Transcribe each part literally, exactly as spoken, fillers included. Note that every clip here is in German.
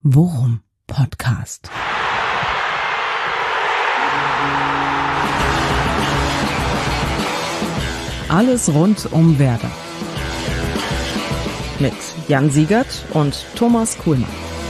Worum Podcast. Alles rund um Werder. Mit Jan Siegert und Thomas Kuhlmann.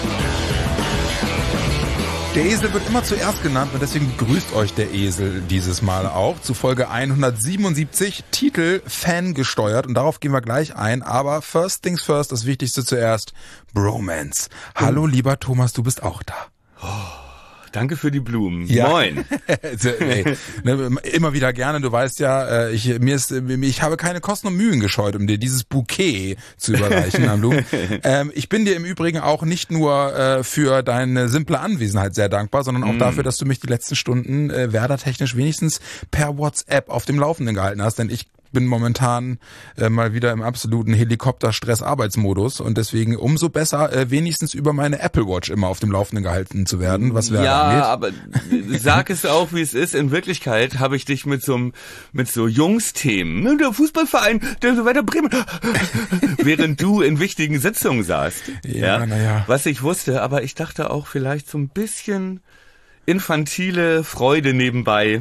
Der Esel wird immer zuerst genannt und deswegen begrüßt euch der Esel dieses Mal auch zu Folge hundertsiebenundsiebzig, Titel Fangesteuert, und darauf gehen wir gleich ein, aber first things first, das Wichtigste zuerst, Bromance. Hallo lieber Thomas, du bist auch da. Oh. Danke für die Blumen. Ja. Moin. Ey, ne, immer wieder gerne. Du weißt ja, ich mir ist, ich habe keine Kosten und Mühen gescheut, um dir dieses Bouquet zu überreichen an Blumen. ähm, ich bin dir im Übrigen auch nicht nur äh, für deine simple Anwesenheit sehr dankbar, sondern auch mm. dafür, dass du mich die letzten Stunden äh, Werder-technisch wenigstens per WhatsApp auf dem Laufenden gehalten hast, denn ich bin momentan äh, mal wieder im absoluten Helikopter-Stress-Arbeitsmodus und deswegen umso besser, äh, wenigstens über meine Apple Watch immer auf dem Laufenden gehalten zu werden, was Werder ja, angeht. Ja, aber sag es auch, wie es ist. In Wirklichkeit habe ich dich mit so mit so Jungsthemen, der Fußballverein, der Werder Bremen, während du in wichtigen Sitzungen saßt. Ja, ja, naja. Was ich wusste, aber ich dachte auch vielleicht so ein bisschen infantile Freude nebenbei.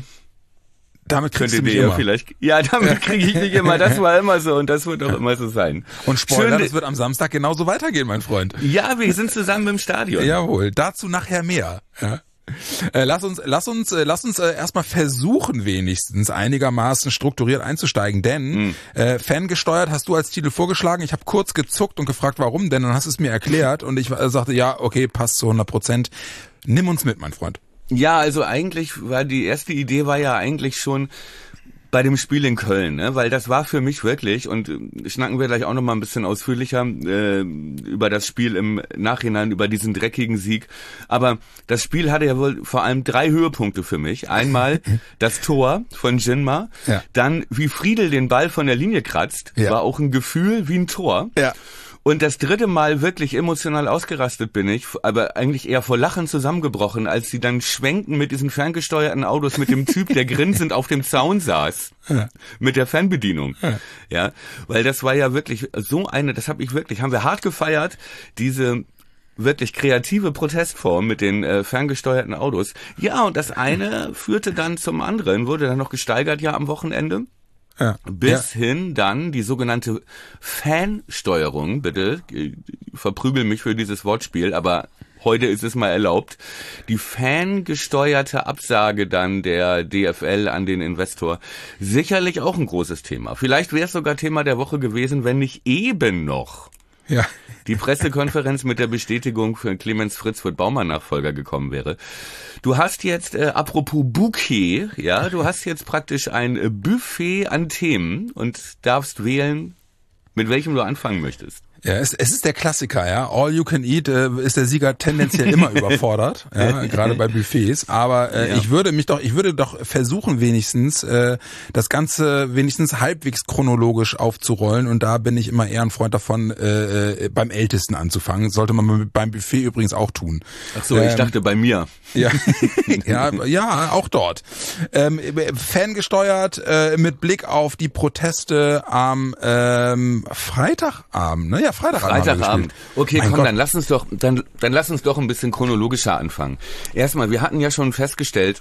Damit kriegst du mich ja immer. Vielleicht, ja, damit kriege ich dich immer. Das war immer so und das wird auch immer so sein. Und Spoiler, Schön, das wird am Samstag genauso weitergehen, mein Freund. Ja, wir sind zusammen im Stadion. Jawohl, dazu nachher mehr. Ja. Äh, lass uns, lass uns, äh, lass uns äh, erstmal versuchen, wenigstens einigermaßen strukturiert einzusteigen, denn mhm. äh, Fangesteuert hast du als Titel vorgeschlagen. Ich habe kurz gezuckt und gefragt, warum, denn dann hast du es mir erklärt und ich äh, sagte, ja, okay, passt zu hundert Prozent. Nimm uns mit, mein Freund. Ja, also eigentlich war die erste Idee war ja eigentlich schon bei dem Spiel in Köln, ne? Weil das war für mich wirklich, und äh, schnacken wir gleich auch noch mal ein bisschen ausführlicher äh, über das Spiel im Nachhinein, über diesen dreckigen Sieg. Aber das Spiel hatte ja wohl vor allem drei Höhepunkte für mich. Einmal das Tor von Jinma, ja. Dann wie Friedel den Ball von der Linie kratzt, ja. War auch ein Gefühl wie ein Tor. Ja. Und das dritte Mal wirklich emotional ausgerastet bin ich, aber eigentlich eher vor Lachen zusammengebrochen, als sie dann schwenken mit diesen ferngesteuerten Autos mit dem Typ, der grinsend auf dem Zaun saß, ja. Mit der Fernbedienung. Ja. Ja, weil das war ja wirklich so eine, das habe ich wirklich, haben wir hart gefeiert, diese wirklich kreative Protestform mit den äh, ferngesteuerten Autos. Ja, und das eine führte dann zum anderen, wurde dann noch gesteigert ja am Wochenende. Ja, bis ja. hin dann die sogenannte Fansteuerung, bitte, verprügel mich für dieses Wortspiel, aber heute ist es mal erlaubt, die fangesteuerte Absage dann der D F L an den Investor, sicherlich auch ein großes Thema. Vielleicht wäre es sogar Thema der Woche gewesen, wenn nicht eben noch ja. die Pressekonferenz mit der Bestätigung für Clemens Fritz für Baumann-Nachfolger gekommen wäre. Du hast jetzt, äh, apropos Bouquet, ja, du hast jetzt praktisch ein äh, Buffet an Themen und darfst wählen, mit welchem du anfangen möchtest. Ja, es, es ist der Klassiker, ja. All you can eat äh, ist der Sieger tendenziell immer überfordert, ja, gerade bei Buffets. Aber äh, ja. ich würde mich doch, ich würde doch versuchen, wenigstens äh, das Ganze wenigstens halbwegs chronologisch aufzurollen. Und da bin ich immer eher ein Freund davon, äh, beim Ältesten anzufangen. Sollte man beim Buffet übrigens auch tun. Ach so, ähm, ich dachte bei mir. Ja, ja, ja, auch dort. Ähm, fangesteuert äh, mit Blick auf die Proteste am ähm, Freitagabend, ne? Ja, Freitagabend. Freitagabend. Okay, mein komm, Gott. dann lass uns doch, dann, dann lass uns doch ein bisschen chronologischer anfangen. Erstmal, wir hatten ja schon festgestellt,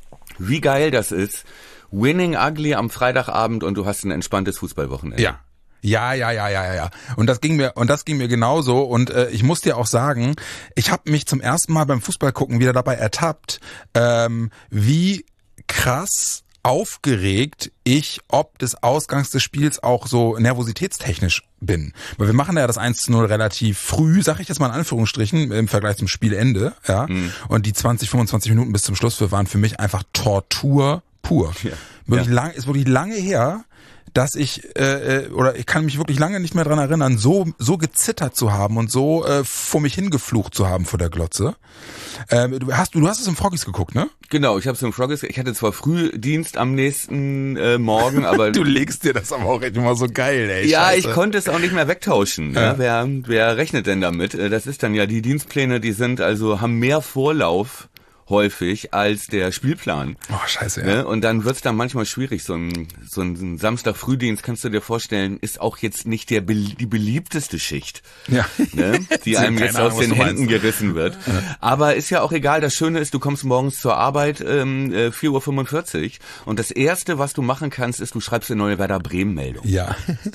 wie geil das ist. Winning ugly am Freitagabend und du hast ein entspanntes Fußballwochenende. Ja. Ja, ja, ja, ja, ja. Und das ging mir und das ging mir genauso. Und äh, ich muss dir auch sagen, ich habe mich zum ersten Mal beim Fußballgucken wieder dabei ertappt, ähm, wie krass aufgeregt ich ob des Ausgangs des Spiels auch so nervositätstechnisch bin. Weil wir machen ja das eins zu null relativ früh, sag ich jetzt mal in Anführungsstrichen, im Vergleich zum Spielende. Ja. Mhm. Und die zwanzig, fünfundzwanzig Minuten bis zum Schluss waren für mich einfach Tortur pur. Ja. Wirklich ja. lang, ist wirklich lange her, dass ich äh, oder ich kann mich wirklich lange nicht mehr dran erinnern, so so gezittert zu haben und so äh, vor mich hingeflucht zu haben vor der Glotze. Ähm, du hast du du hast es im Froggies geguckt, ne? Genau, ich habe es im Froggies. Ich hatte zwar Frühdienst am nächsten äh, Morgen, aber du legst dir das aber auch echt immer so geil, ey. Ja, Scheiße. Ich konnte es auch nicht mehr wegtauschen. Ja. Ja, wer wer rechnet denn damit? Das ist dann ja die Dienstpläne, die sind also haben mehr Vorlauf häufig als der Spielplan. Oh, scheiße, ja. Ne? Und dann wird's dann manchmal schwierig. So ein, so ein Samstag-Frühdienst, kannst du dir vorstellen, ist auch jetzt nicht der die beliebteste Schicht, ja. ne? die einem jetzt Ahnung, aus den Händen meinst. gerissen wird. Ja. Aber ist ja auch egal. Das Schöne ist, du kommst morgens zur Arbeit ähm, vier Uhr fünfundvierzig und das Erste, was du machen kannst, ist, du schreibst eine neue Werder Bremen-Meldung. Ja.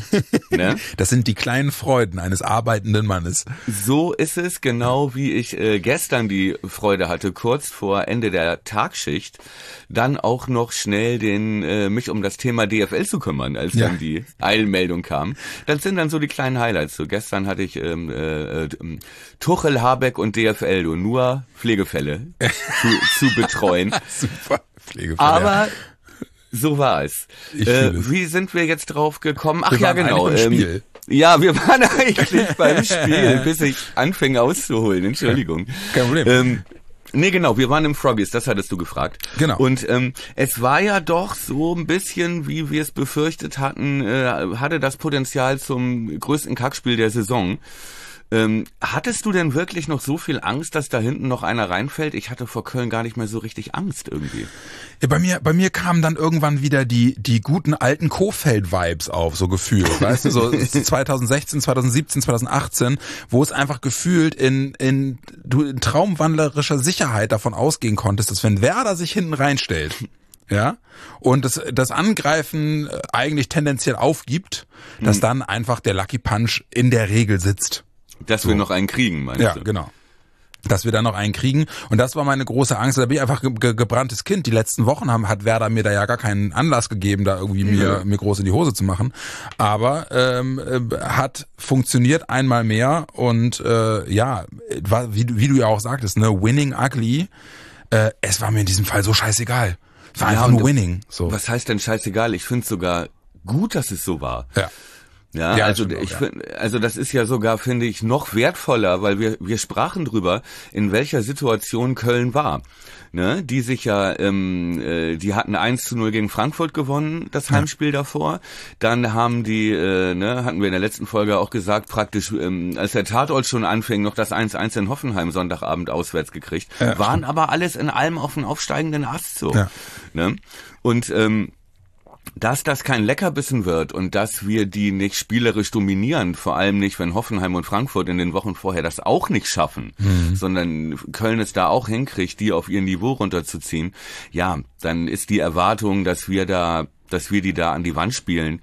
Ne? Das sind die kleinen Freuden eines arbeitenden Mannes. So ist es, genau wie ich äh, gestern die Freude hatte, kurz vor Ende der Tagschicht, dann auch noch schnell den äh, mich um das Thema D F L zu kümmern, als ja. dann die Eilmeldung kam. Das sind dann so die kleinen Highlights. So gestern hatte ich ähm, äh, Tuchel, Habeck und D F L, du nur Pflegefälle zu, zu betreuen. Super, Pflegefälle. Aber so war es. Ich äh, es. Wie sind wir jetzt drauf gekommen? Ach wir ja, genau. Beim Ähm, Spiel. Ja, wir waren eigentlich beim Spiel, bis ich anfing auszuholen. Entschuldigung. Kein Problem. Ähm, nee, genau, wir waren im Froggies, das hattest du gefragt. Genau. Und ähm, es war ja doch so ein bisschen, wie wir es befürchtet hatten, äh, hatte das Potenzial zum größten Kackspiel der Saison. Ähm, hattest du denn wirklich noch so viel Angst, dass da hinten noch einer reinfällt? Ich hatte vor Köln gar nicht mehr so richtig Angst irgendwie. Ja, bei mir, bei mir kamen dann irgendwann wieder die, die guten alten Kofeld-Vibes auf, so gefühlt, weißt du, so zweitausendsechzehn, zweitausendsiebzehn, zweitausendachtzehn, wo es einfach gefühlt in, in, du in traumwandlerischer Sicherheit davon ausgehen konntest, dass wenn Werder sich hinten reinstellt, ja, und das, das Angreifen eigentlich tendenziell aufgibt, dass mhm. dann einfach der Lucky Punch in der Regel sitzt. Dass so. wir noch einen kriegen, meinst ja, du? Ja, genau. Dass wir da noch einen kriegen. Und das war meine große Angst. Da bin ich einfach ge- ge- gebranntes Kind. Die letzten Wochen haben, hat Werder mir da ja gar keinen Anlass gegeben, da irgendwie mir, ja. mir groß in die Hose zu machen. Aber ähm, äh, hat funktioniert einmal mehr. Und äh, ja, war, wie, wie du ja auch sagtest, ne, winning ugly. Äh, es war mir in diesem Fall so scheißegal. Es war ja, einfach nur winning. So. Was heißt denn scheißegal? Ich finde es sogar gut, dass es so war. Ja. Ja, ja, also auch, ich ja. finde, also das ist ja sogar, finde ich, noch wertvoller, weil wir wir sprachen drüber, in welcher Situation Köln war, ne? Die sich ja, ähm, äh, die hatten eins zu null gegen Frankfurt gewonnen, das Heimspiel ja. davor. Dann haben die, äh, ne, hatten wir in der letzten Folge auch gesagt, praktisch, ähm, als der Tatort schon anfing, noch das eins eins in Hoffenheim Sonntagabend auswärts gekriegt, ja, waren stimmt. aber alles in allem auf einen aufsteigenden Ast so, ja. ne? Und ähm, dass das kein Leckerbissen wird und dass wir die nicht spielerisch dominieren, vor allem nicht, wenn Hoffenheim und Frankfurt in den Wochen vorher das auch nicht schaffen, mhm. sondern Köln es da auch hinkriegt, die auf ihr Niveau runterzuziehen, ja, dann ist die Erwartung, dass wir da, dass wir die da an die Wand spielen,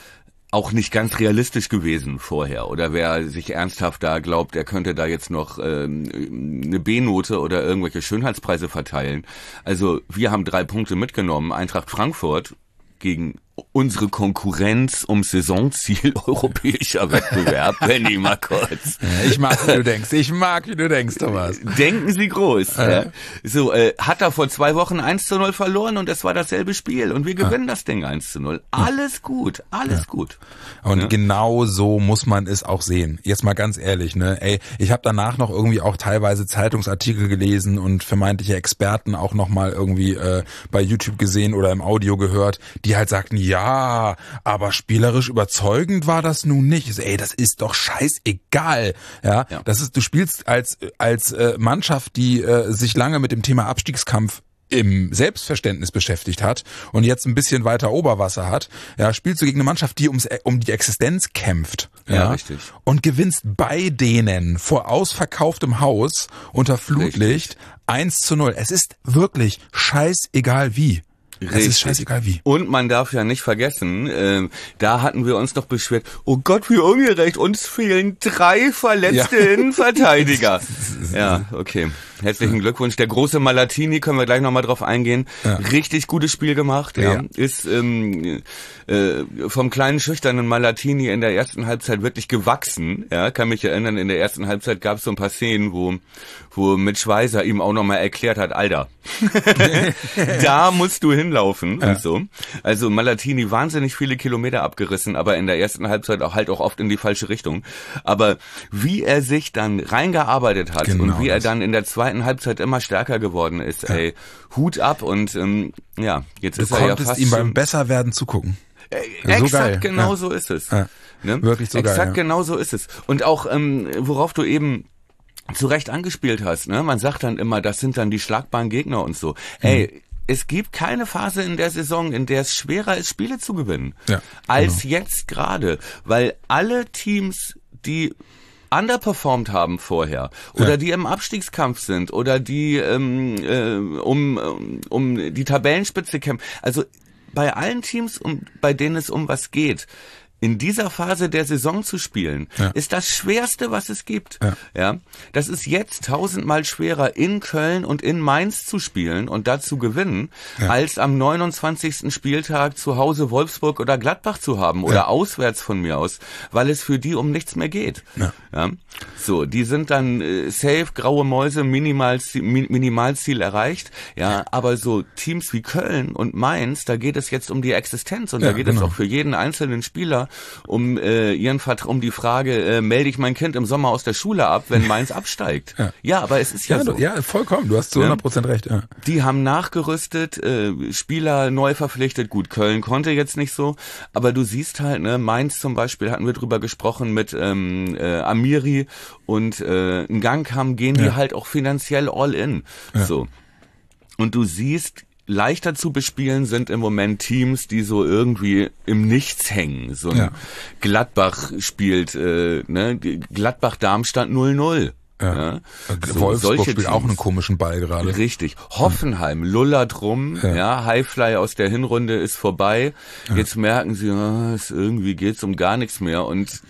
auch nicht ganz realistisch gewesen vorher. Oder wer sich ernsthaft da glaubt, er könnte da jetzt noch ähm, eine B-Note oder irgendwelche Schönheitspreise verteilen. Also wir haben drei Punkte mitgenommen, Eintracht Frankfurt gegen unsere Konkurrenz um Saisonziel europäischer Wettbewerb, wenn ich mal kurz. Ja, ich mag, wie du denkst. Ich mag, wie du denkst, Thomas. Denken Sie groß. Äh. Ja. So, äh, hat er vor zwei Wochen eins zu null verloren und es war dasselbe Spiel und wir gewinnen ja. das Ding eins zu null. Alles gut, alles ja. gut. Und ja. genau so muss man es auch sehen. Jetzt mal ganz ehrlich, ne? Ey, ich habe danach noch irgendwie auch teilweise Zeitungsartikel gelesen und vermeintliche Experten auch nochmal irgendwie äh, bei YouTube gesehen oder im Audio gehört, die halt sagten, ja, aber spielerisch überzeugend war das nun nicht. Ich so, ey, das ist doch scheißegal. Ja, ja. Das ist, du spielst als als äh, Mannschaft, die äh, sich lange mit dem Thema Abstiegskampf im Selbstverständnis beschäftigt hat und jetzt ein bisschen weiter Oberwasser hat, ja, spielst du gegen eine Mannschaft, die ums, um die Existenz kämpft. Ja, ja, richtig. Und gewinnst bei denen vor ausverkauftem Haus unter Flutlicht eins zu null. Es ist wirklich scheißegal wie. Richtig. Es ist scheißegal wie. Und man darf ja nicht vergessen, äh, da hatten wir uns doch beschwert, oh Gott, wie ungerecht, uns fehlen drei verletzte ja. Innenverteidiger. Ja, okay. Herzlichen Glückwunsch. Der große Malatini, können wir gleich nochmal drauf eingehen. Ja. Richtig gutes Spiel gemacht. Ja. ja. Ist ähm, äh, vom kleinen schüchternen Malatini in der ersten Halbzeit wirklich gewachsen. Ja, kann mich erinnern, in der ersten Halbzeit gab es so ein paar Szenen, wo wo Mitch Weiser ihm auch nochmal erklärt hat, Alter, da musst du hinlaufen ja. und so. Also Malatini wahnsinnig viele Kilometer abgerissen, aber in der ersten Halbzeit auch halt auch oft in die falsche Richtung. Aber wie er sich dann reingearbeitet hat genau und wie das. er dann in der zweiten Halbzeit immer stärker geworden ist, ja. ey, Hut ab und ähm, ja, jetzt du ist er ja fast Du konntest ihm beim Besserwerden zugucken. Äh, exakt so geil. genau ja. so ist es. Ja. Ne? Wirklich so exakt geil. Ja. genau so ist es. Und auch, ähm, worauf du eben zu Recht angespielt hast, ne? Man sagt dann immer, das sind dann die schlagbaren Gegner und so. Mhm. Ey, es gibt keine Phase in der Saison, in der es schwerer ist, Spiele zu gewinnen, ja, als genau. jetzt gerade, weil alle Teams, die underperformed haben vorher oder ja. die im Abstiegskampf sind oder die ähm, äh, um um die Tabellenspitze kämpfen, also bei allen Teams, um bei denen es um was geht, in dieser Phase der Saison zu spielen, ja. ist das Schwerste, was es gibt. Ja. ja, das ist jetzt tausendmal schwerer, in Köln und in Mainz zu spielen und da zu gewinnen, ja. als am neunundzwanzigsten Spieltag zu Hause Wolfsburg oder Gladbach zu haben oder ja. auswärts von mir aus, weil es für die um nichts mehr geht. Ja. Ja? So, die sind dann äh, safe, graue Mäuse, Minimalziel, Minimalziel erreicht. Ja, aber so Teams wie Köln und Mainz, da geht es jetzt um die Existenz und ja, da geht genau. es auch für jeden einzelnen Spieler um äh, ihren Vert- um die Frage, äh, melde ich mein Kind im Sommer aus der Schule ab, wenn Mainz absteigt. Ja. ja, aber es ist ja, ja so. Ja, vollkommen, du hast zu hundert Prozent recht. Ja. Die haben nachgerüstet, äh, Spieler neu verpflichtet. Gut, Köln konnte jetzt nicht so, aber du siehst halt, ne, Mainz zum Beispiel, hatten wir drüber gesprochen mit ähm, äh, Amiri und äh, in Gang haben, gehen die ja. halt auch finanziell all in. Ja. So. Und du siehst, leichter zu bespielen sind im Moment Teams, die so irgendwie im Nichts hängen. So ein ja. Gladbach spielt, äh, ne, Gladbach-Darmstadt null null. Ja. Ja. So, Wolfsburg spielt Teams. Auch einen komischen Ball gerade. Richtig. Hoffenheim lullert rum, ja. ja, Highfly aus der Hinrunde ist vorbei. Ja. Jetzt merken sie, oh, es irgendwie geht's um gar nichts mehr und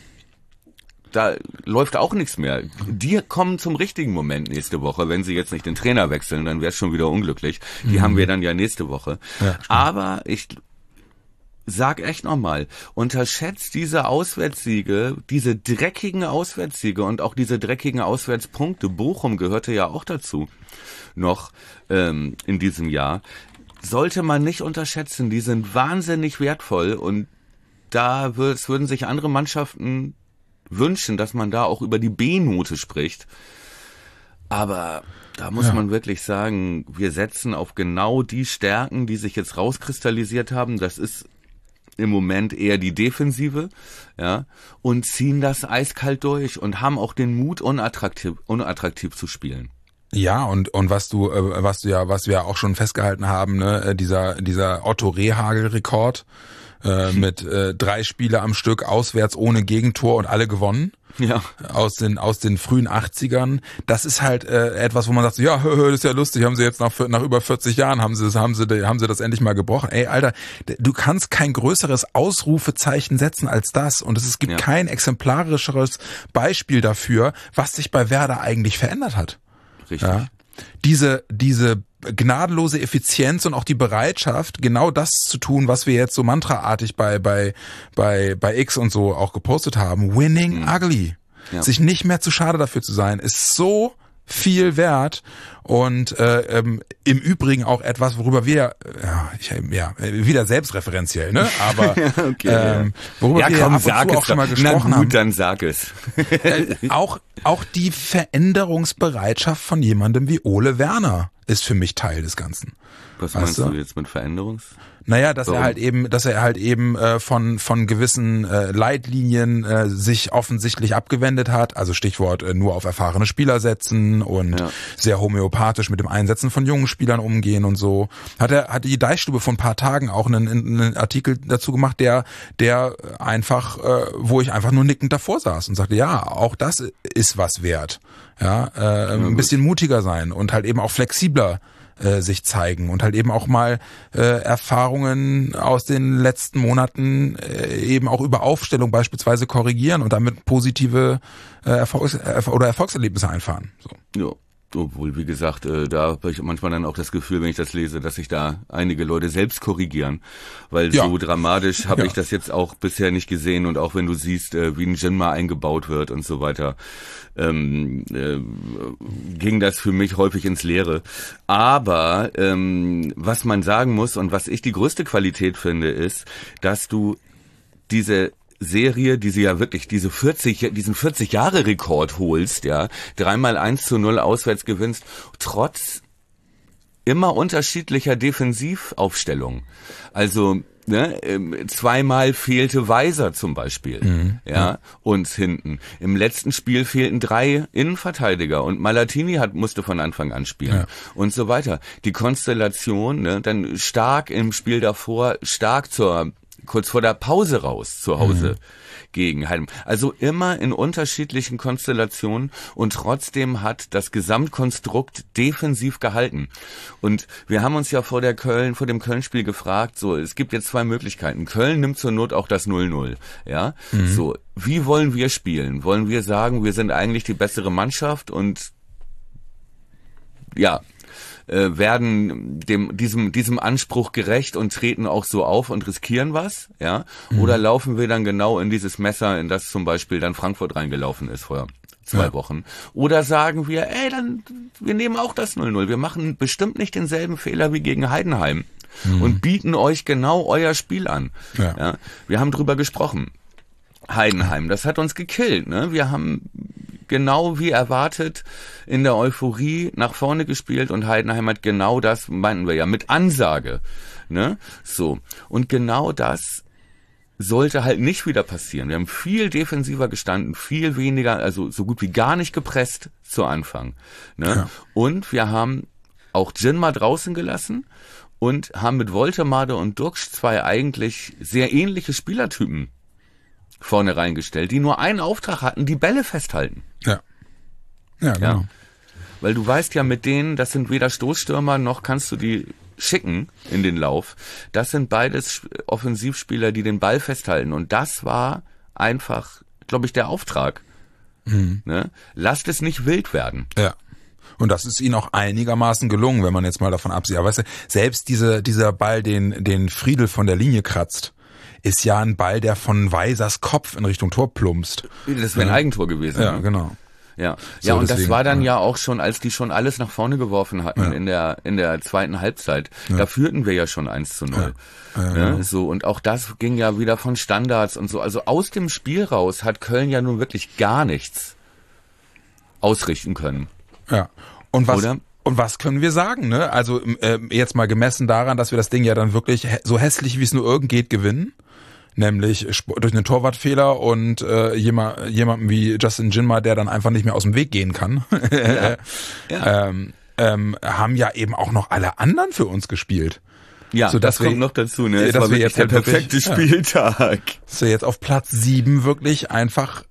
da läuft auch nichts mehr. Die kommen zum richtigen Moment nächste Woche. Wenn sie jetzt nicht den Trainer wechseln, dann wäre es schon wieder unglücklich. Die mhm. haben wir dann ja nächste Woche. Ja, aber ich sag echt nochmal, unterschätzt diese Auswärtssiege, diese dreckigen Auswärtssiege und auch diese dreckigen Auswärtspunkte. Bochum gehörte ja auch dazu noch ähm, in diesem Jahr. Sollte man nicht unterschätzen. Die sind wahnsinnig wertvoll und da würden sich andere Mannschaften wünschen, dass man da auch über die B-Note spricht. Aber da muss ja. man wirklich sagen, wir setzen auf genau die Stärken, die sich jetzt rauskristallisiert haben. Das ist im Moment eher die Defensive, ja, und ziehen das eiskalt durch und haben auch den Mut, unattraktiv, unattraktiv zu spielen. Ja, und und was du äh, was du ja was wir auch schon festgehalten haben, ne, dieser dieser Otto Rehhagel-Rekord äh, mit äh, drei Spiele am Stück auswärts ohne Gegentor und alle gewonnen. Ja. Aus den aus den frühen achtzigern. Das ist halt äh, etwas, wo man sagt, so, ja, hö, hö, das ist ja lustig, haben sie jetzt nach nach über vierzig Jahren haben sie das haben sie haben sie das endlich mal gebrochen. Ey, Alter, du kannst kein größeres Ausrufezeichen setzen als das und es gibt ja. kein exemplarischeres Beispiel dafür, was sich bei Werder eigentlich verändert hat. Richtig. Ja? Diese diese gnadenlose Effizienz und auch die Bereitschaft, genau das zu tun, was wir jetzt so mantraartig bei bei bei bei X und so auch gepostet haben. Winning mhm. ugly. Ja. Sich nicht mehr zu schade dafür zu sein, ist so viel wert und äh, ähm, im Übrigen auch etwas, worüber wir ja, ich, ja wieder selbstreferenziell, ne? Aber okay, ähm, worüber ja, wir komm, ab und zu auch schon mal gesprochen Na gut, haben. Dann sag es. äh, auch auch die Veränderungsbereitschaft von jemandem wie Ole Werner ist für mich Teil des Ganzen. Was meinst weißt du? du jetzt mit Veränderungs? Naja, dass Warum? er halt eben, dass er halt eben äh, von von gewissen äh, Leitlinien äh, sich offensichtlich abgewendet hat. Also Stichwort äh, nur auf erfahrene Spieler setzen und ja. sehr homöopathisch mit dem Einsetzen von jungen Spielern umgehen und so. Hat er hat die Deichstube vor ein paar Tagen auch einen, einen Artikel dazu gemacht, der der einfach, äh, wo ich einfach nur nickend davor saß und sagte, ja, auch das ist was wert. Ja, äh, ein bisschen mutiger sein und halt eben auch flexibler äh, sich zeigen und halt eben auch mal äh, Erfahrungen aus den letzten Monaten äh, eben auch über Aufstellung beispielsweise korrigieren und damit positive äh, Erfolgs- äh, oder Erfolgserlebnisse einfahren. So. Ja. Obwohl, wie gesagt, äh, da habe ich manchmal dann auch das Gefühl, wenn ich das lese, dass sich da einige Leute selbst korrigieren, weil ja. so dramatisch habe ja. ich das jetzt auch bisher nicht gesehen und auch wenn du siehst, äh, wie ein Jinma eingebaut wird und so weiter, ähm, äh, ging das für mich häufig ins Leere. Aber ähm, was man sagen muss und was ich die größte Qualität finde, ist, dass du diese Serie, die sie ja wirklich, diese vierzig, diesen vierzig Jahre Rekord holst, ja, dreimal eins zu null auswärts gewinnst, trotz immer unterschiedlicher Defensivaufstellung. Also Ne, zweimal fehlte Weiser zum Beispiel, mhm. ja, uns hinten. Im letzten Spiel fehlten drei Innenverteidiger und Malatini hat musste von Anfang an spielen ja. und so weiter. Die Konstellation, ne, dann stark im Spiel davor, stark zur kurz vor der Pause raus zu Hause. Mhm. Gegen Heidenheim. Also immer in unterschiedlichen Konstellationen und trotzdem hat das Gesamtkonstrukt defensiv gehalten. Und wir haben uns ja vor der Köln, vor dem Köln-Spiel gefragt, so, es gibt jetzt zwei Möglichkeiten. Köln nimmt zur Not auch das null null, ja. Mhm. So, wie wollen wir spielen? Wollen wir sagen, wir sind eigentlich die bessere Mannschaft und, ja, werden dem diesem diesem Anspruch gerecht und treten auch so auf und riskieren was, ja? Mhm. Oder laufen wir dann genau in dieses Messer, in das zum Beispiel dann Frankfurt reingelaufen ist vor zwei ja. Wochen? Oder sagen wir, ey, dann wir nehmen auch das null null, wir machen bestimmt nicht denselben Fehler wie gegen Heidenheim mhm. und bieten euch genau euer Spiel an. Ja. Ja? Wir haben drüber gesprochen. Heidenheim, das hat uns gekillt, ne? Wir haben genau wie erwartet in der Euphorie nach vorne gespielt und Heidenheim hat genau das, meinten wir ja, mit Ansage, ne? So. Und genau das sollte halt nicht wieder passieren. Wir haben viel defensiver gestanden, viel weniger, also so gut wie gar nicht gepresst zu Anfang, ne? Ja. Und wir haben auch Gin mal draußen gelassen und haben mit Woltemade und Duxch zwei eigentlich sehr ähnliche Spielertypen vorne reingestellt, die nur einen Auftrag hatten, die Bälle festhalten. Ja. Ja, genau. Ja. Weil du weißt ja mit denen, das sind weder Stoßstürmer, noch kannst du die schicken in den Lauf. Das sind beides Offensivspieler, die den Ball festhalten. Und das war einfach, glaube ich, der Auftrag. Mhm. Ne? Lasst es nicht wild werden. Ja. Und das ist ihnen auch einigermaßen gelungen, wenn man jetzt mal davon absieht. Aber weißt du, selbst diese, dieser Ball, den, den Friedel von der Linie kratzt, ist ja ein Ball, der von Weisers Kopf in Richtung Tor plumpst. Das wäre ein Eigentor gewesen. Ja, ne? Genau. Ja, so, ja, und deswegen, das war dann ja. ja auch schon, als die schon alles nach vorne geworfen hatten ja. in der in der zweiten Halbzeit. Ja. Da führten wir ja schon eins zu null. Ja. Ja, ja, genau. So, und auch das ging ja wieder von Standards und so. Also aus dem Spiel raus hat Köln ja nun wirklich gar nichts ausrichten können. Ja. Und was Oder? Und was können wir sagen, ne? Also äh, jetzt mal gemessen daran, dass wir das Ding ja dann wirklich so hässlich wie es nur irgend geht gewinnen. Nämlich durch einen Torwartfehler und äh, jemand, jemanden wie Justin Jinma, der dann einfach nicht mehr aus dem Weg gehen kann, ja. Ja. ähm, ähm, haben ja eben auch noch alle anderen für uns gespielt. Ja, so, das wir, kommt noch dazu, ne? Es dass war wir jetzt der halt perfekte wirklich, Spieltag. Ja, dass wir jetzt auf Platz sieben wirklich einfach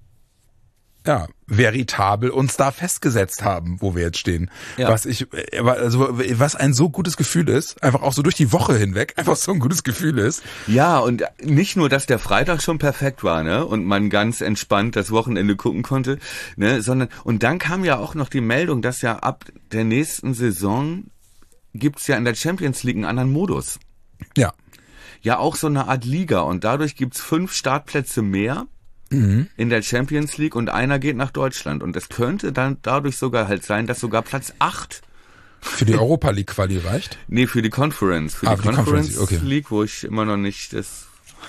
ja, veritabel uns da festgesetzt haben, wo wir jetzt stehen. Ja. Was ich, also, was ein so gutes Gefühl ist, einfach auch so durch die Woche hinweg, einfach so ein gutes Gefühl ist. Ja, und nicht nur, dass der Freitag schon perfekt war, ne, und man ganz entspannt das Wochenende gucken konnte, ne, sondern, und dann kam ja auch noch die Meldung, dass ja ab der nächsten Saison gibt's ja in der Champions League einen anderen Modus. Ja. Ja, auch so eine Art Liga und dadurch gibt's fünf Startplätze mehr. Mhm. In der Champions League und einer geht nach Deutschland. Und es könnte dann dadurch sogar halt sein, dass sogar Platz acht für die Europa League Quali reicht? Nee, für die Conference. Für ah, die, die Conference, Conference okay. League, wo ich immer noch nicht das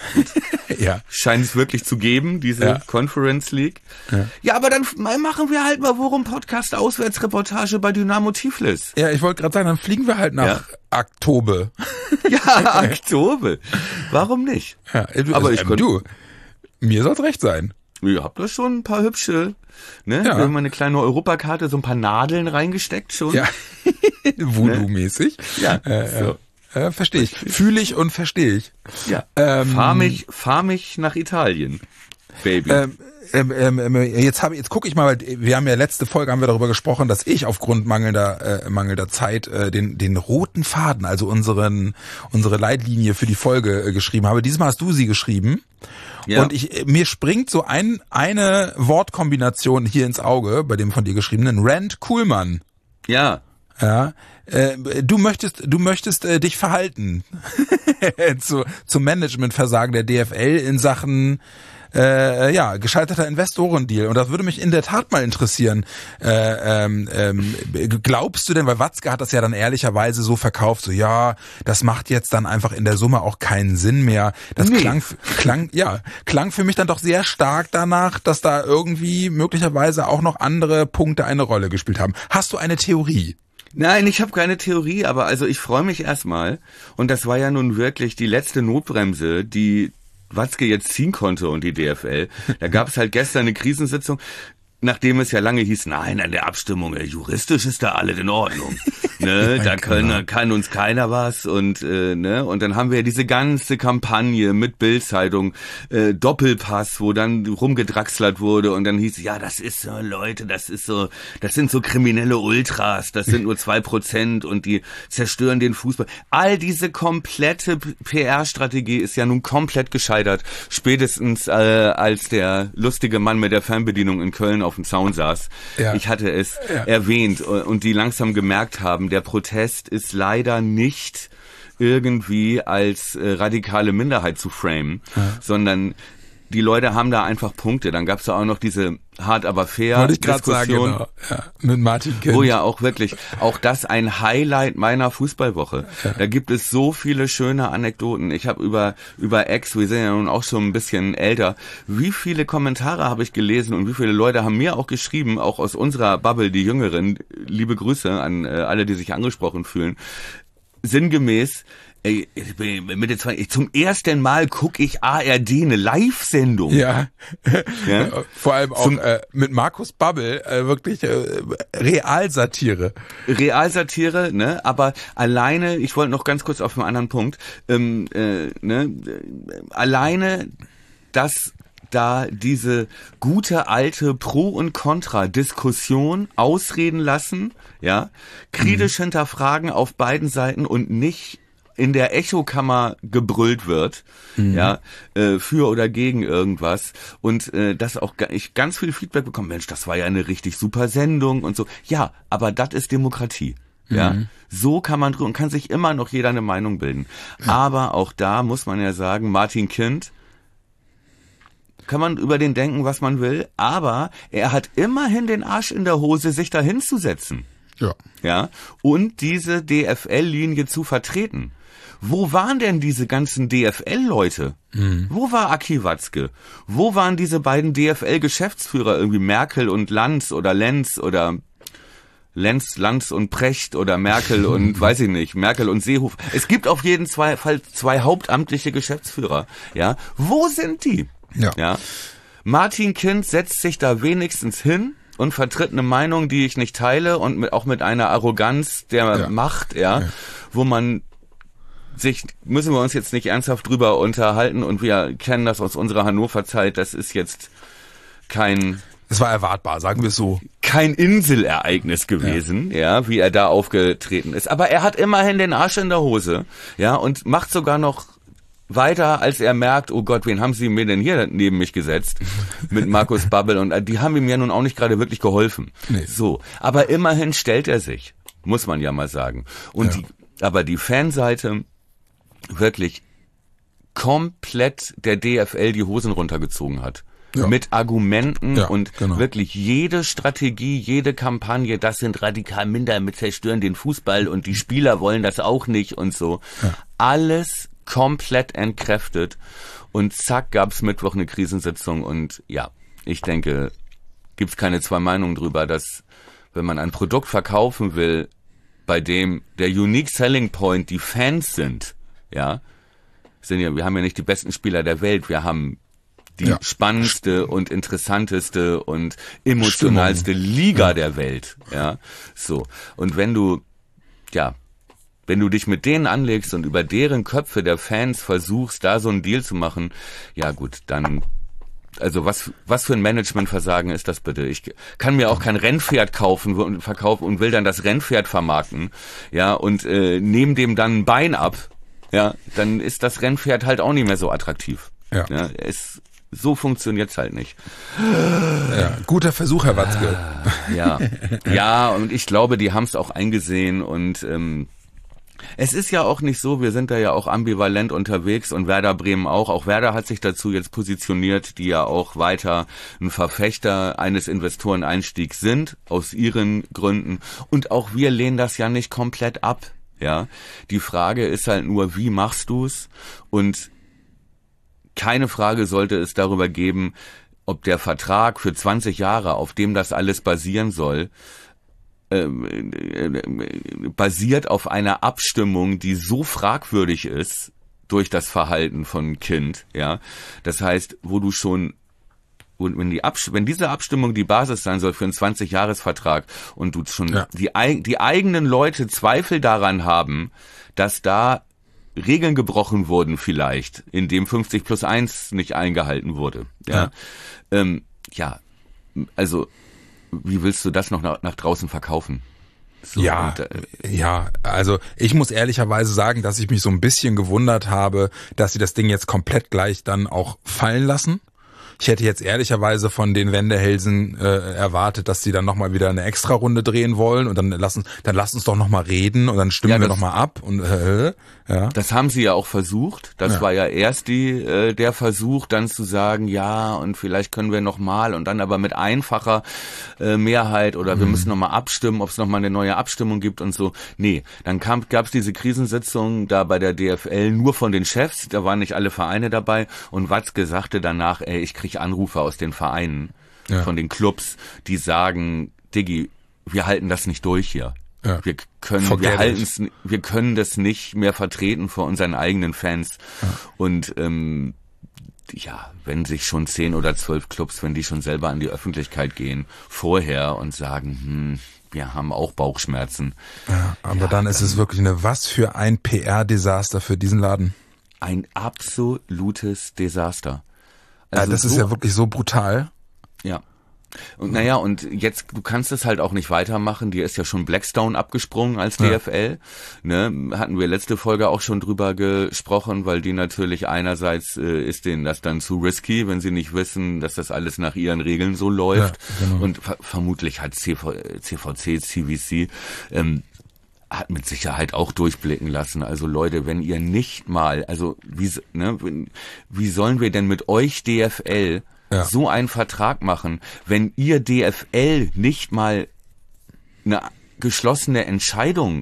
ja. scheint es wirklich zu geben, diese ja. Conference League. Ja. ja, aber dann machen wir halt mal Worum Podcast Auswärtsreportage bei Dynamo Tiflis. Ja, ich wollte gerade sagen, dann fliegen wir halt nach ja. Aktobe. Ja, Aktobe. Warum nicht? Ja, du, aber ich ähm, du. Mir soll's recht sein. Ihr habt da schon ein paar hübsche, ne? Ja. Wir haben mal eine kleine Europakarte, so ein paar Nadeln reingesteckt schon. Ja. Voodoo-mäßig. Ja. Äh, so. äh, verstehe ich. Fühle ich und verstehe ich. Ja. Ähm, fahr mich, fahr mich nach Italien, Baby. Ähm, ähm, ähm, jetzt habe jetzt gucke ich mal, wir haben ja letzte Folge haben wir darüber gesprochen, dass ich aufgrund mangelnder äh, mangelnder Zeit äh, den den roten Faden, also unseren unsere Leitlinie für die Folge äh, geschrieben habe. Diesmal hast du sie geschrieben. Ja. Und ich mir springt so ein eine Wortkombination hier ins Auge bei dem von dir geschriebenen Rand Kuhlmann. Ja. Ja. Äh, du möchtest du möchtest äh, dich verhalten zu zum Managementversagen der D F L in Sachen Äh, ja, gescheiterter Investorendeal. Und das würde mich in der Tat mal interessieren. Äh, ähm, ähm, glaubst du denn, weil Watzke hat das ja dann ehrlicherweise so verkauft, so ja, das macht jetzt dann einfach in der Summe auch keinen Sinn mehr. Das nee. klang, klang, ja, klang für mich dann doch sehr stark danach, dass da irgendwie möglicherweise auch noch andere Punkte eine Rolle gespielt haben. Hast du eine Theorie? Nein, ich habe keine Theorie, aber also ich freue mich erstmal. Und das war ja nun wirklich die letzte Notbremse, die Watzke jetzt ziehen konnte und die D F L. Da gab es halt gestern eine Krisensitzung, nachdem es ja lange hieß, nein, an der Abstimmung, äh, juristisch ist da alles in Ordnung. Ne, da können, kann uns keiner was und äh, ne, und dann haben wir diese ganze Kampagne mit Bild-Zeitung, äh, Doppelpass, wo dann rumgedrachslert wurde und dann hieß es, ja, das ist so, Leute, das ist so, das sind so kriminelle Ultras, das sind nur zwei Prozent und die zerstören den Fußball. All diese komplette P R-Strategie ist ja nun komplett gescheitert, spätestens äh, als der lustige Mann mit der Fernbedienung in Köln auf dem Zaun saß. Ja. Ich hatte es ja. erwähnt und die langsam gemerkt haben, der Protest ist leider nicht irgendwie als äh, radikale Minderheit zu framen, ja. sondern die Leute haben da einfach Punkte. Dann gab's da auch noch diese hart aber fair Wollte ich Diskussion, sagen, genau. ja, mit Martin Kind. Wo ja auch wirklich, auch das ein Highlight meiner Fußballwoche. Ja. Da gibt es so viele schöne Anekdoten. Ich habe über über X, wir sind ja nun auch schon ein bisschen älter, wie viele Kommentare habe ich gelesen und wie viele Leute haben mir auch geschrieben, auch aus unserer Bubble, die Jüngeren, liebe Grüße an äh, alle, die sich angesprochen fühlen, sinngemäß, ey, ich bin Mitte zwanzig, zum ersten Mal gucke ich A R D eine Live-Sendung. Ja, ja? Vor allem auch zum, äh, mit Markus Babbel, äh, wirklich äh, Realsatire. Realsatire, ne, aber alleine, ich wollte noch ganz kurz auf einen anderen Punkt, ähm, äh, ne, alleine, dass da diese gute alte Pro- und Contra-Diskussion ausreden lassen, ja, kritisch mhm. hinterfragen auf beiden Seiten und nicht in der Echokammer gebrüllt wird, mhm. ja, äh, für oder gegen irgendwas und äh, dass auch ich ganz viel Feedback bekomme, Mensch, das war ja eine richtig super Sendung und so. Ja, aber das ist Demokratie. Mhm. Ja, so kann man drüber und kann sich immer noch jeder eine Meinung bilden. Ja. Aber auch da muss man ja sagen, Martin Kind, kann man über den denken, was man will, aber er hat immerhin den Arsch in der Hose, sich da hinzusetzen. Ja. Ja, und diese D F L-Linie zu vertreten. Wo waren denn diese ganzen D F L-Leute? Mhm. Wo war Aki Watzke? Wo waren diese beiden D F L-Geschäftsführer, irgendwie Merkel und Lanz oder Lenz oder Lenz, Lanz und Precht oder Merkel und weiß ich nicht, Merkel und Seehofer. Es gibt auf jeden Fall zwei hauptamtliche Geschäftsführer. Ja, wo sind die? Ja. Ja. Martin Kind setzt sich da wenigstens hin und vertritt eine Meinung, die ich nicht teile und mit, auch mit einer Arroganz der ja. Macht, ja, ja, wo man sich, müssen wir uns jetzt nicht ernsthaft drüber unterhalten und wir kennen das aus unserer Hannover-Zeit, das ist jetzt kein... Es war erwartbar, sagen wir es so. Kein Inselereignis gewesen, ja. ja, wie er da aufgetreten ist. Aber er hat immerhin den Arsch in der Hose, ja, und macht sogar noch weiter, als er merkt, oh Gott, wen haben sie mir denn hier neben mich gesetzt? Mit Markus Babbel und die haben ihm ja nun auch nicht gerade wirklich geholfen. Nee. So, aber immerhin stellt er sich, muss man ja mal sagen. Und ja. die, aber die Fanseite wirklich komplett der D F L die Hosen runtergezogen hat. Ja. Mit Argumenten ja, und genau. wirklich jede Strategie, jede Kampagne, das sind radikal minder, mit zerstören den Fußball und die Spieler wollen das auch nicht und so. Ja. Alles komplett entkräftet und zack gab's Mittwoch eine Krisensitzung und ja, ich denke, gibt's keine zwei Meinungen drüber, dass wenn man ein Produkt verkaufen will, bei dem der Unique Selling Point die Fans sind, ja, sind ja, wir haben ja nicht die besten Spieler der Welt, wir haben die ja. spannendste und interessanteste und emotionalste Stimmung. Liga ja. der Welt, ja, so. Und wenn du, ja, wenn du dich mit denen anlegst und über deren Köpfe der Fans versuchst, da so einen Deal zu machen, ja gut, dann, also was was für ein Managementversagen ist das bitte? Ich kann mir auch kein Rennpferd kaufen und verkaufen und will dann das Rennpferd vermarkten, ja, und äh, nehme dem dann ein Bein ab, ja, dann ist das Rennpferd halt auch nicht mehr so attraktiv. Ja, ja es so funktioniert's halt nicht. Ja, guter Versuch, Herr Watzke. Ja, ja, und ich glaube, die haben's auch eingesehen und ähm, es ist ja auch nicht so, wir sind da ja auch ambivalent unterwegs und Werder Bremen auch. Auch Werder hat sich dazu jetzt positioniert, die ja auch weiter ein Verfechter eines Investoreneinstiegs sind, aus ihren Gründen. Und auch wir lehnen das ja nicht komplett ab. Ja, die Frage ist halt nur, wie machst du's? Und keine Frage sollte es darüber geben, ob der Vertrag für zwanzig Jahre, auf dem das alles basieren soll, äh, äh, basiert auf einer Abstimmung, die so fragwürdig ist durch das Verhalten von Kind, ja. Das heißt, wo du schon Und wenn die Abs- wenn diese Abstimmung die Basis sein soll für einen zwanzig-Jahres-Vertrag und du schon ja. die, die eigenen Leute Zweifel daran haben, dass da Regeln gebrochen wurden vielleicht, indem fünfzig plus eins nicht eingehalten wurde. Ja, ja, ähm, ja also wie willst du das noch nach, nach draußen verkaufen? So, ja, und, äh, ja, also ich muss ehrlicherweise sagen, dass ich mich so ein bisschen gewundert habe, dass sie das Ding jetzt komplett gleich dann auch fallen lassen. Ich hätte jetzt ehrlicherweise von den Wendehälsen äh, erwartet, dass sie dann nochmal wieder eine Extra-Runde drehen wollen und dann lassen dann lass uns doch nochmal reden und dann stimmen ja, wir nochmal ab. Und äh, ja. Das haben sie ja auch versucht. Das ja. war ja erst die äh, der Versuch, dann zu sagen, ja, und vielleicht können wir nochmal und dann aber mit einfacher äh, Mehrheit oder mhm. wir müssen nochmal abstimmen, ob es nochmal eine neue Abstimmung gibt und so. Nee, dann kam gab's diese Krisensitzung da bei der D F L nur von den Chefs, da waren nicht alle Vereine dabei und Watzke sagte danach, ey, ich krieg Anrufe aus den Vereinen, ja. von den Clubs, die sagen, Diggi, wir halten das nicht durch hier. Ja. Wir können, Forget wir halten's, wir können das nicht mehr vertreten vor unseren eigenen Fans. Ja. Und ähm, ja, wenn sich schon zehn oder zwölf Clubs, wenn die schon selber an die Öffentlichkeit gehen, vorher und sagen, hm, wir haben auch Bauchschmerzen. Ja, aber ja, dann ist dann, es wirklich eine, was für ein P R-Desaster für diesen Laden. Ein absolutes Desaster. Also ja, das so, ist ja wirklich so brutal. Ja. Und naja, und jetzt, du kannst es halt auch nicht weitermachen. Dir ist ja schon Blackstone abgesprungen als D F L. Ja. Ne, hatten wir letzte Folge auch schon drüber gesprochen, weil die natürlich einerseits äh, ist denen das dann zu risky, wenn sie nicht wissen, dass das alles nach ihren Regeln so läuft. Ja, genau. Und ver- vermutlich hat C V C, C V C ähm, hat mit Sicherheit auch durchblicken lassen. Also Leute, wenn ihr nicht mal, also wie, ne, wie sollen wir denn mit euch D F L ja. so einen Vertrag machen, wenn ihr D F L nicht mal eine geschlossene Entscheidung,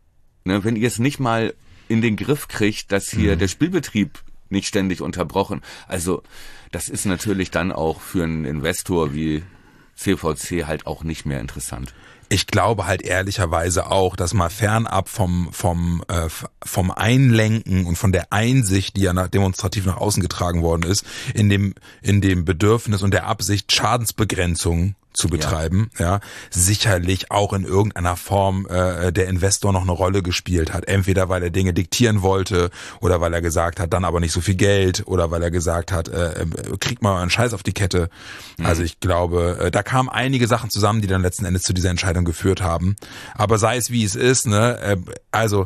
ne, wenn ihr es nicht mal in den Griff kriegt, dass hier mhm. der Spielbetrieb nicht ständig unterbrochen. Also das ist natürlich dann auch für einen Investor wie C V C halt auch nicht mehr interessant. Ich glaube halt ehrlicherweise auch, dass mal fernab vom vom äh, vom Einlenken und von der Einsicht, die ja nach, demonstrativ nach außen getragen worden ist, in dem in dem Bedürfnis und der Absicht, Schadensbegrenzung zu betreiben, ja, ja sicherlich auch in irgendeiner Form äh, der Investor noch eine Rolle gespielt hat. Entweder weil er Dinge diktieren wollte oder weil er gesagt hat, dann aber nicht so viel Geld oder weil er gesagt hat, äh, kriegt mal einen Scheiß auf die Kette. Mhm. Also ich glaube, äh, da kamen einige Sachen zusammen, die dann letzten Endes zu dieser Entscheidung geführt haben. Aber sei es wie es ist, ne, äh, also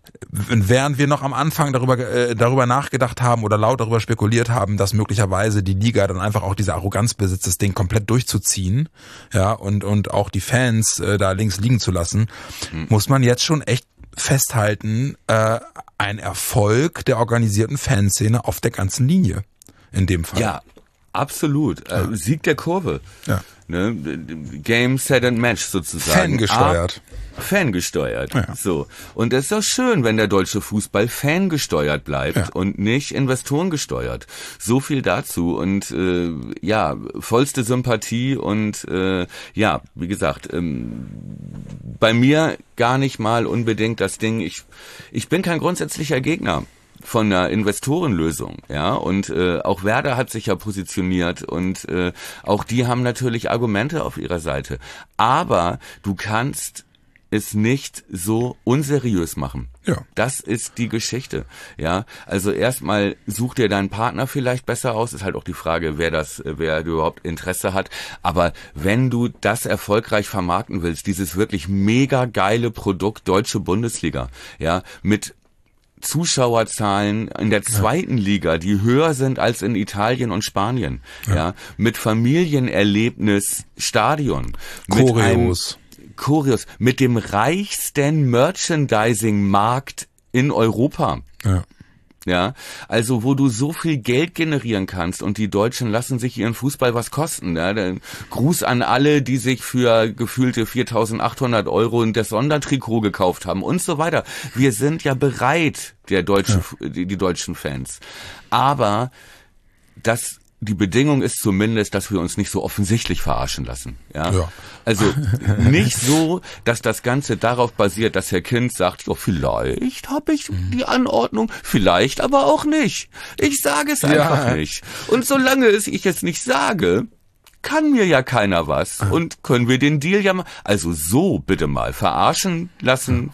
während wir noch am Anfang darüber äh, darüber nachgedacht haben oder laut darüber spekuliert haben, dass möglicherweise die Liga dann einfach auch diese Arroganz besitzt, das Ding komplett durchzuziehen, ja, und und auch die Fans äh, da links liegen zu lassen, mhm. muss man jetzt schon echt festhalten, äh, ein Erfolg der organisierten Fanszene auf der ganzen Linie in dem Fall. Ja, absolut. Ja. Äh, Sieg der Kurve. Ja. Ne? Game, Set and Match sozusagen. Fangesteuert. Ah, fangesteuert. Ja. So. Und es ist doch schön, wenn der deutsche Fußball fangesteuert bleibt ja. und nicht investorengesteuert. So viel dazu. Und äh, ja, vollste Sympathie und äh, ja, wie gesagt, ähm, bei mir gar nicht mal unbedingt das Ding. Ich, ich bin kein grundsätzlicher Gegner von einer Investorenlösung, ja, und äh, auch Werder hat sich ja positioniert und äh, auch die haben natürlich Argumente auf ihrer Seite, aber du kannst es nicht so unseriös machen. Ja. Das ist die Geschichte, ja. Also erstmal such dir deinen Partner vielleicht besser aus, ist halt auch die Frage, wer das, wer überhaupt Interesse hat. Aber wenn du das erfolgreich vermarkten willst, dieses wirklich mega geile Produkt Deutsche Bundesliga, ja, mit Zuschauerzahlen in der zweiten ja. Liga, die höher sind als in Italien und Spanien, ja, ja mit Familienerlebnis Stadion, Choreos, mit Choreos, mit dem reichsten Merchandising-Markt in Europa. Ja. Ja, also wo du so viel Geld generieren kannst und die Deutschen lassen sich ihren Fußball was kosten. Ja, dann Gruß an alle, die sich für gefühlte viertausendachthundert Euro das Sondertrikot gekauft haben und so weiter. Wir sind ja bereit, der deutsche, ja. die, die deutschen Fans. Aber das die Bedingung ist zumindest, dass wir uns nicht so offensichtlich verarschen lassen. Ja? Ja. Also nicht so, dass das Ganze darauf basiert, dass Herr Kind sagt, ja, vielleicht habe ich die Anordnung, vielleicht aber auch nicht. Ich sage es einfach Ja. nicht. Und solange es ich es nicht sage, kann mir ja keiner was. Und können wir den Deal ja mal... Also so bitte mal verarschen lassen...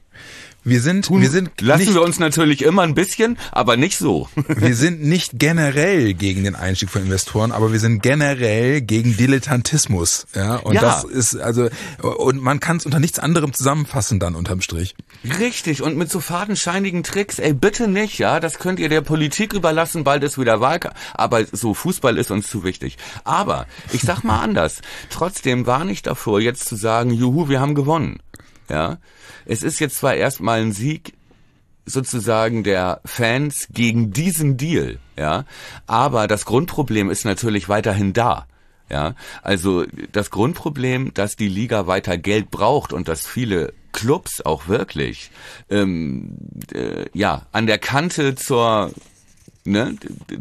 Wir sind, Tun, wir sind lassen nicht, wir uns natürlich immer ein bisschen, aber nicht so. wir sind nicht generell gegen den Einstieg von Investoren, aber wir sind generell gegen Dilettantismus, ja. Und Ja. das ist also, und man kann es unter nichts anderem zusammenfassen dann unterm Strich. Richtig, und mit so fadenscheinigen Tricks, ey, bitte nicht, ja, das könnt ihr der Politik überlassen, bald ist wieder Wahlkampf, aber so, Fußball ist uns zu wichtig. Aber, ich sag mal anders, trotzdem warne ich davor, jetzt zu sagen, juhu, wir haben gewonnen, ja. Es ist jetzt zwar erstmal ein Sieg sozusagen der Fans gegen diesen Deal, ja, aber das Grundproblem ist natürlich weiterhin da. Ja, also das Grundproblem, dass die Liga weiter Geld braucht und dass viele Clubs auch wirklich ähm, äh, ja an der Kante zur ne,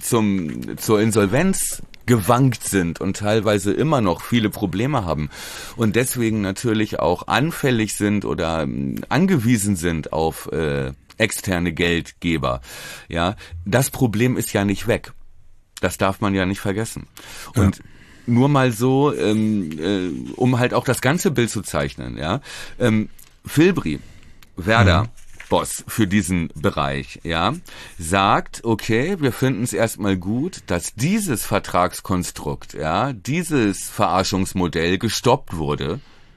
zum zur Insolvenz gewankt sind und teilweise immer noch viele Probleme haben und deswegen natürlich auch anfällig sind oder ähm, angewiesen sind auf äh, externe Geldgeber. Ja, das Problem ist ja nicht weg. Das darf man ja nicht vergessen. Und ja. Nur mal so, ähm, äh, um halt auch das ganze Bild zu zeichnen, ja. Ähm, Filbri, Werder, mhm. Boss für diesen Bereich, ja, sagt, okay, wir finden es erstmal gut, dass dieses Vertragskonstrukt, ja, dieses Verarschungsmodell gestoppt wurde,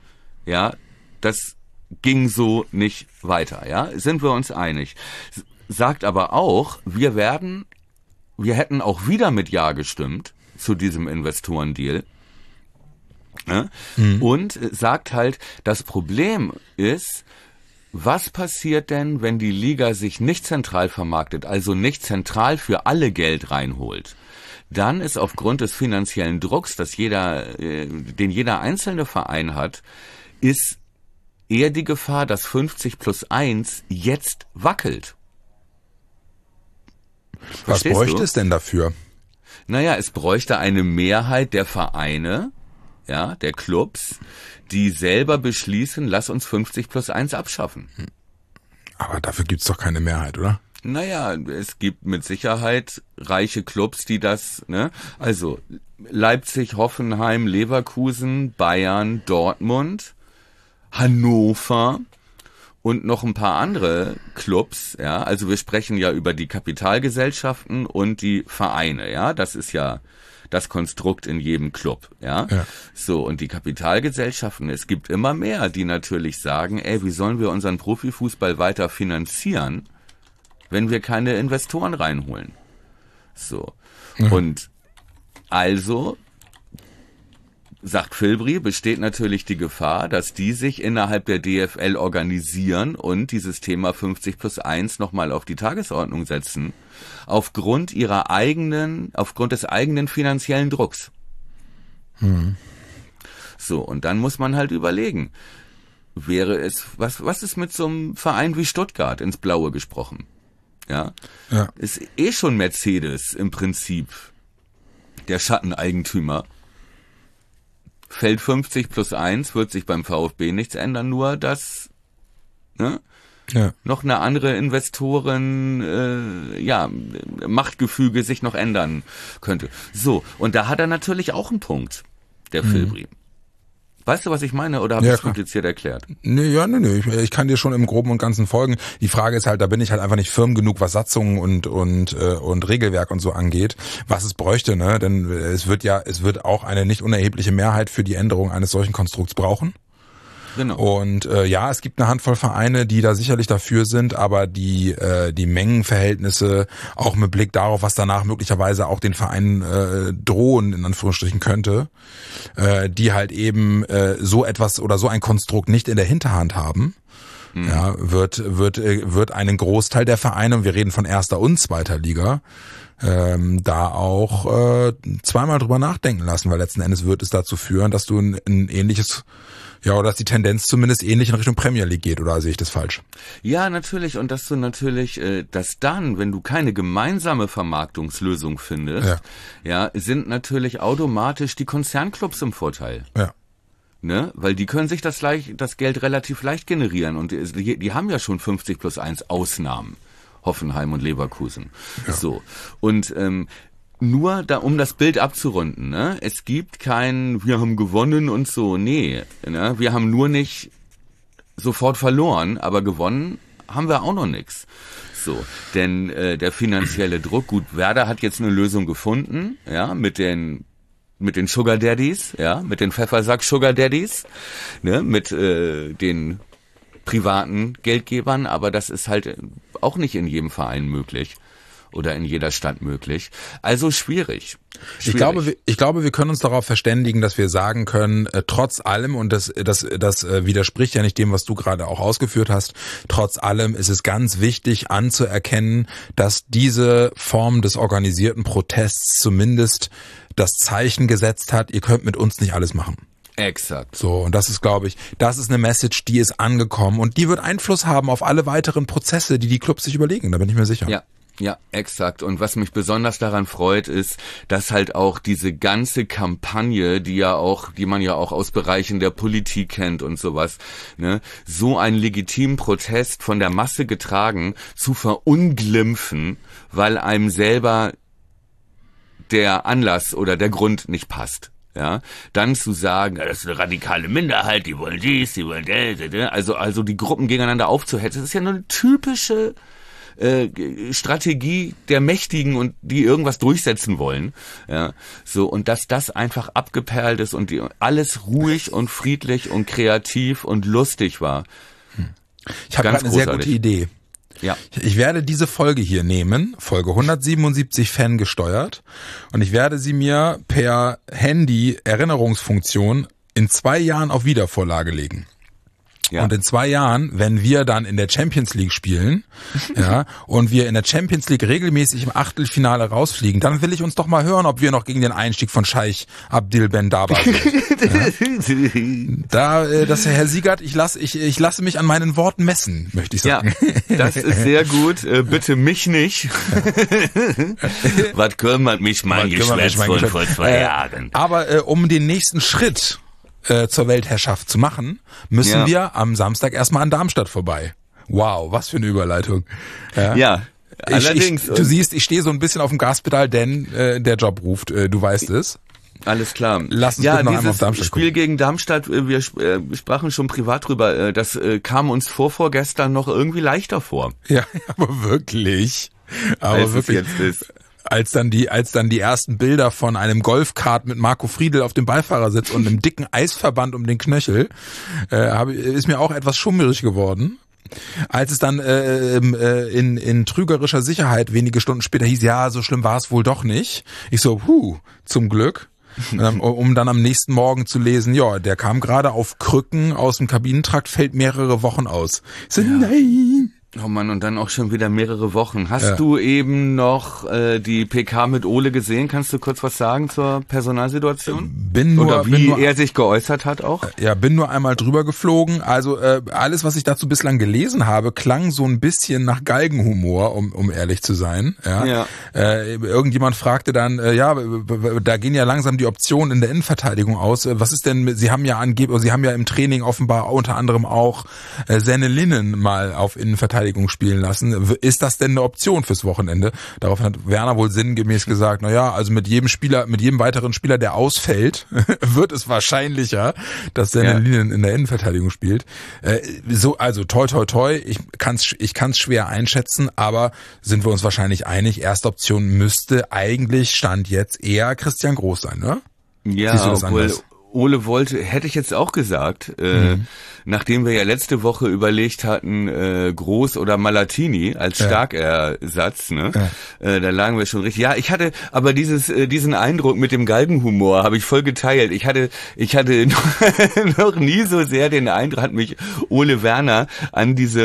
ja, das ging so nicht weiter, ja, sind wir uns einig. Sagt aber auch, wir werden, wir hätten auch wieder mit Ja gestimmt zu diesem Investorendeal. Ja? Mhm. Und sagt halt, das Problem ist, was passiert denn, wenn die Liga sich nicht zentral vermarktet, also nicht zentral für alle Geld reinholt? Dann ist aufgrund des finanziellen Drucks, dass jeder, äh, den jeder einzelne Verein hat, ist eher die Gefahr, dass fünfzig plus eins jetzt wackelt. Was Verstehst bräuchte du? es denn dafür? Naja, es bräuchte eine Mehrheit der Vereine, ja, der Clubs, die selber beschließen, lass uns fünfzig plus eins abschaffen. Aber dafür gibt's doch keine Mehrheit, oder? Naja, es gibt mit Sicherheit reiche Clubs, die das, ne, also Leipzig, Hoffenheim, Leverkusen, Bayern, Dortmund, Hannover und noch ein paar andere Clubs, ja, also wir sprechen ja über die Kapitalgesellschaften und die Vereine, ja, das ist ja das Konstrukt in jedem Club, ja? ja. So, und die Kapitalgesellschaften, es gibt immer mehr, die natürlich sagen, ey, wie sollen wir unseren Profifußball weiter finanzieren, wenn wir keine Investoren reinholen? So. Mhm. Und also, sagt Filbri, besteht natürlich die Gefahr, dass die sich innerhalb der D F L organisieren und dieses Thema fünfzig plus eins nochmal auf die Tagesordnung setzen, aufgrund ihrer eigenen, aufgrund des eigenen finanziellen Drucks. Hm. So, und dann muss man halt überlegen, wäre es, was, was ist mit so einem Verein wie Stuttgart ins Blaue gesprochen? Ja, ja. Ist eh schon Mercedes im Prinzip der Schatteneigentümer. Fällt fünfzig plus eins, wird sich beim VfB nichts ändern, nur dass ne, ja. noch eine andere Investoren, äh, ja, Machtgefüge sich noch ändern könnte. So, und da hat er natürlich auch einen Punkt, der mhm. Filbri. Weißt du, was ich meine, oder habe ich ja, es kompliziert erklärt? Nee, ja, nee, nee. Ich, ich kann dir schon im Groben und Ganzen folgen. Die Frage ist halt, da bin ich halt einfach nicht firm genug, was Satzungen und und äh, und Regelwerk und so angeht, was es bräuchte, ne? Denn es wird ja, es wird auch eine nicht unerhebliche Mehrheit für die Änderung eines solchen Konstrukts brauchen. Genau. Und äh, ja, es gibt eine Handvoll Vereine, die da sicherlich dafür sind, aber die äh, die Mengenverhältnisse, auch mit Blick darauf, was danach möglicherweise auch den Vereinen äh, drohen, in Anführungsstrichen könnte, äh, die halt eben äh, so etwas oder so ein Konstrukt nicht in der Hinterhand haben, mhm. ja, wird wird äh, wird einen Großteil der Vereine, und wir reden von erster und zweiter Liga, ähm, da auch äh, zweimal drüber nachdenken lassen, weil letzten Endes wird es dazu führen, dass du ein, ein ähnliches Ja, oder dass die Tendenz zumindest ähnlich in Richtung Premier League geht, oder sehe ich das falsch? Ja, natürlich. Und dass du natürlich, äh, dass dann, wenn du keine gemeinsame Vermarktungslösung findest, ja. ja, sind natürlich automatisch die Konzernclubs im Vorteil. Ja. Ne? Weil die können sich das leicht, das Geld relativ leicht generieren. Und die, die haben ja schon fünfzig plus eins Ausnahmen. Hoffenheim und Leverkusen. Ja. So. Und, ähm, nur da, um das Bild abzurunden, ne? Es gibt kein, wir haben gewonnen und so, nee, ne? Wir haben nur nicht sofort verloren, aber gewonnen haben wir auch noch nix. So, denn äh, der finanzielle Druck, gut, Werder hat jetzt eine Lösung gefunden, ja, mit den mit den Sugar Daddies, ja, mit den Pfeffersack Sugar Daddies, ne, mit äh, den privaten Geldgebern, aber das ist halt auch nicht in jedem Verein möglich. Oder in jeder Stadt möglich. Also schwierig. schwierig. Ich glaube, wir, ich glaube, wir können uns darauf verständigen, dass wir sagen können, äh, trotz allem, und das, das, das äh, widerspricht ja nicht dem, was du gerade auch ausgeführt hast, trotz allem ist es ganz wichtig anzuerkennen, dass diese Form des organisierten Protests zumindest das Zeichen gesetzt hat, ihr könnt mit uns nicht alles machen. Exakt. So, und das ist, glaube ich, das ist eine Message, die ist angekommen und die wird Einfluss haben auf alle weiteren Prozesse, die die Clubs sich überlegen, da bin ich mir sicher. Ja. Ja, exakt. Und was mich besonders daran freut, ist, dass halt auch diese ganze Kampagne, die ja auch, die man ja auch aus Bereichen der Politik kennt und sowas, ne, so einen legitimen Protest von der Masse getragen zu verunglimpfen, weil einem selber der Anlass oder der Grund nicht passt. Ja, dann zu sagen, das ist eine radikale Minderheit, die wollen dies, die wollen das, also, also die Gruppen gegeneinander aufzuhetzen, das ist ja nur eine typische Äh, Strategie der Mächtigen und die irgendwas durchsetzen wollen, ja, so, und dass das einfach abgeperlt ist und die, alles ruhig und friedlich und kreativ und lustig war. Ich habe gerade eine sehr gute Idee. Ja. Ich werde diese Folge hier nehmen, Folge hundertsiebenundsiebzig Fan gesteuert, und ich werde sie mir per Handy Erinnerungsfunktion in zwei Jahren auf Wiedervorlage legen. Ja. Und in zwei Jahren, wenn wir dann in der Champions League spielen, ja, und wir in der Champions League regelmäßig im Achtelfinale rausfliegen, dann will ich uns doch mal hören, ob wir noch gegen den Einstieg von Scheich Abdil Ben Daba sind. Ja. Da, äh, das Herr Siegert, ich lasse, ich, ich lasse mich an meinen Worten messen, möchte ich sagen. Ja, das ist sehr gut. Äh, bitte mich nicht. Was kümmert mich mein Geschwätz von vor zwei Jahren? Äh, aber äh, um den nächsten Schritt Äh, zur Weltherrschaft zu machen, müssen ja. wir am Samstag erstmal an Darmstadt vorbei. Wow, was für eine Überleitung. Ja, ja ich, allerdings. Ich, du siehst, ich stehe so ein bisschen auf dem Gaspedal, denn äh, der Job ruft, äh, du weißt es. Alles klar. Lass uns ja, bitte noch einmal auf Darmstadt Spiel gucken. gegen Darmstadt, wir äh, sprachen schon privat drüber, äh, das äh, kam uns vor vorgestern noch irgendwie leichter vor. Ja, aber wirklich. Aber Als wirklich. Es jetzt ist. Als dann die, als dann die ersten Bilder von einem Golfkart mit Marco Friedl auf dem Beifahrersitz und einem dicken Eisverband um den Knöchel, äh, hab, ist mir auch etwas schummerig geworden. Als es dann äh, äh, in, in trügerischer Sicherheit wenige Stunden später hieß, ja, so schlimm war es wohl doch nicht. Ich so, huh, zum Glück. ähm, um dann am nächsten Morgen zu lesen, ja, der kam gerade auf Krücken aus dem Kabinentrakt, fällt mehrere Wochen aus. Ich so, ja. Nein. Oh Mann, und dann auch schon wieder mehrere Wochen. Hast Ja. du eben noch äh, die P K mit Ole gesehen? Kannst du kurz was sagen zur Personalsituation? Bin nur, Oder wie bin nur, er sich geäußert hat auch? Ja, bin nur einmal drüber geflogen. Also äh, alles, was ich dazu bislang gelesen habe, klang so ein bisschen nach Galgenhumor, um, um ehrlich zu sein. Ja. Ja. Äh, irgendjemand fragte dann, äh, ja, da gehen ja langsam die Optionen in der Innenverteidigung aus. Äh, was ist denn? mit- Sie haben ja angeblich, Sie haben ja im Training offenbar unter anderem auch äh, Senne Linnen mal auf Innenverteidigung spielen lassen. W- Ist das denn eine Option fürs Wochenende? Darauf hat Werner wohl sinngemäß gesagt, na ja, also mit jedem Spieler, mit jedem weiteren Spieler, der ausfällt, wird es wahrscheinlicher, dass Senne Ja. Linnen in der Innenverteidigung spielt. Äh, so, also toi toi toi, ich kann's, ich kann's schwer einschätzen, aber sind wir uns wahrscheinlich einig, erste Option müsste eigentlich Stand jetzt eher Christian Groß sein, ne? Ja, Siehst du das obwohl anders? Ole wollte, hätte ich jetzt auch gesagt, äh, Mhm. nachdem wir ja letzte Woche überlegt hatten, äh, Groß oder Malatini als Ja. Starkersatz, ne? Ja. Äh, da lagen wir schon richtig. Ja, ich hatte aber dieses, äh, diesen Eindruck mit dem Galgenhumor habe ich voll geteilt. Ich hatte, ich hatte noch nie so sehr den Eindruck, hat mich Ole Werner an diese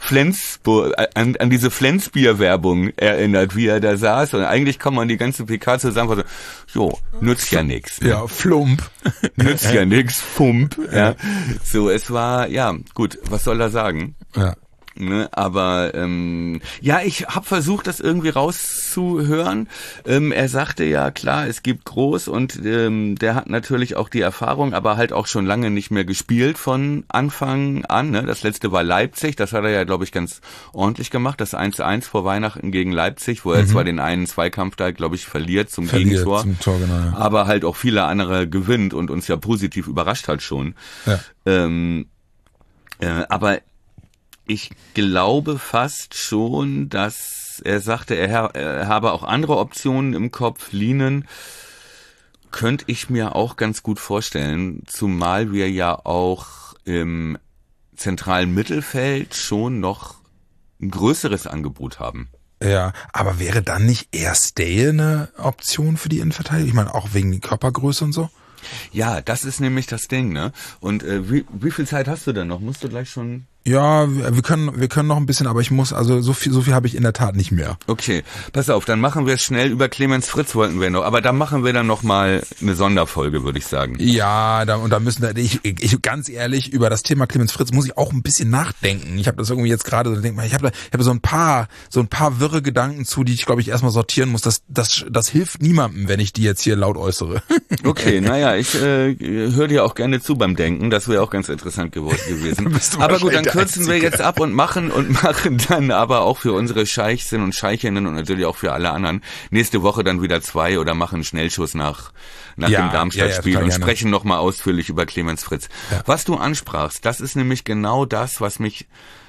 Flensburg, an, an diese Flensbier-Werbung erinnert, wie er da saß. Und eigentlich kann man die ganze P K zusammenfassen. Jo, nützt ja nix. Ne? Ja, Flump. Nützt ja nix, Fump. Ja. So, es war, ja, gut, was soll er sagen? Ja. Ne, aber ähm, ja, ich habe versucht, das irgendwie rauszuhören. Ähm, er sagte ja, klar, es gibt Groß und ähm, der hat natürlich auch die Erfahrung, aber halt auch schon lange nicht mehr gespielt von Anfang an. Ne? Das letzte war Leipzig, das hat er ja, glaube ich, ganz ordentlich gemacht. Das eins zu eins vor Weihnachten gegen Leipzig, wo er mhm. zwar den einen Zweikampf da, glaube ich, verliert zum verliert Gegentor, zum Tor, genau, ja. aber halt auch viele andere gewinnt und uns ja positiv überrascht hat schon. Ja. Ähm, äh, aber ich glaube fast schon, dass er sagte, er, er habe auch andere Optionen im Kopf. Lienen könnte ich mir auch ganz gut vorstellen, zumal wir ja auch im zentralen Mittelfeld schon noch ein größeres Angebot haben. Ja, aber wäre dann nicht eher Stay eine Option für die Innenverteidigung? Ich meine, auch wegen der Körpergröße und so? Ja, das ist nämlich das Ding, ne? Und äh, wie, wie viel Zeit hast du denn noch? Musst du gleich schon... Ja, wir können wir können noch ein bisschen, aber ich muss, also so viel so viel habe ich in der Tat nicht mehr. Okay, pass auf, dann machen wir es schnell. Über Clemens Fritz wollten wir noch, aber da machen wir dann noch mal eine Sonderfolge, würde ich sagen. Ja, da, und da müssen wir, ich, ich ganz ehrlich, über das Thema Clemens Fritz muss ich auch ein bisschen nachdenken. Ich habe das irgendwie jetzt gerade so, denk mal, ich habe da, ich habe so ein paar so ein paar wirre Gedanken zu, die ich glaube ich erstmal sortieren muss. Das das das hilft niemandem, wenn ich die jetzt hier laut äußere. Okay, naja, ich äh, höre dir auch gerne zu beim Denken. Das wäre auch ganz interessant gewesen. Aber gut, dann kürzen wir jetzt ab und machen und machen dann aber auch für unsere Scheichsinnen und Scheichinnen und natürlich auch für alle anderen nächste Woche dann wieder zwei oder machen einen Schnellschuss nach nach ja, dem Darmstadt-Spiel ja, ja, und gerne. sprechen nochmal ausführlich über Clemens Fritz. Ja. Was du ansprachst, das ist nämlich genau das, was mich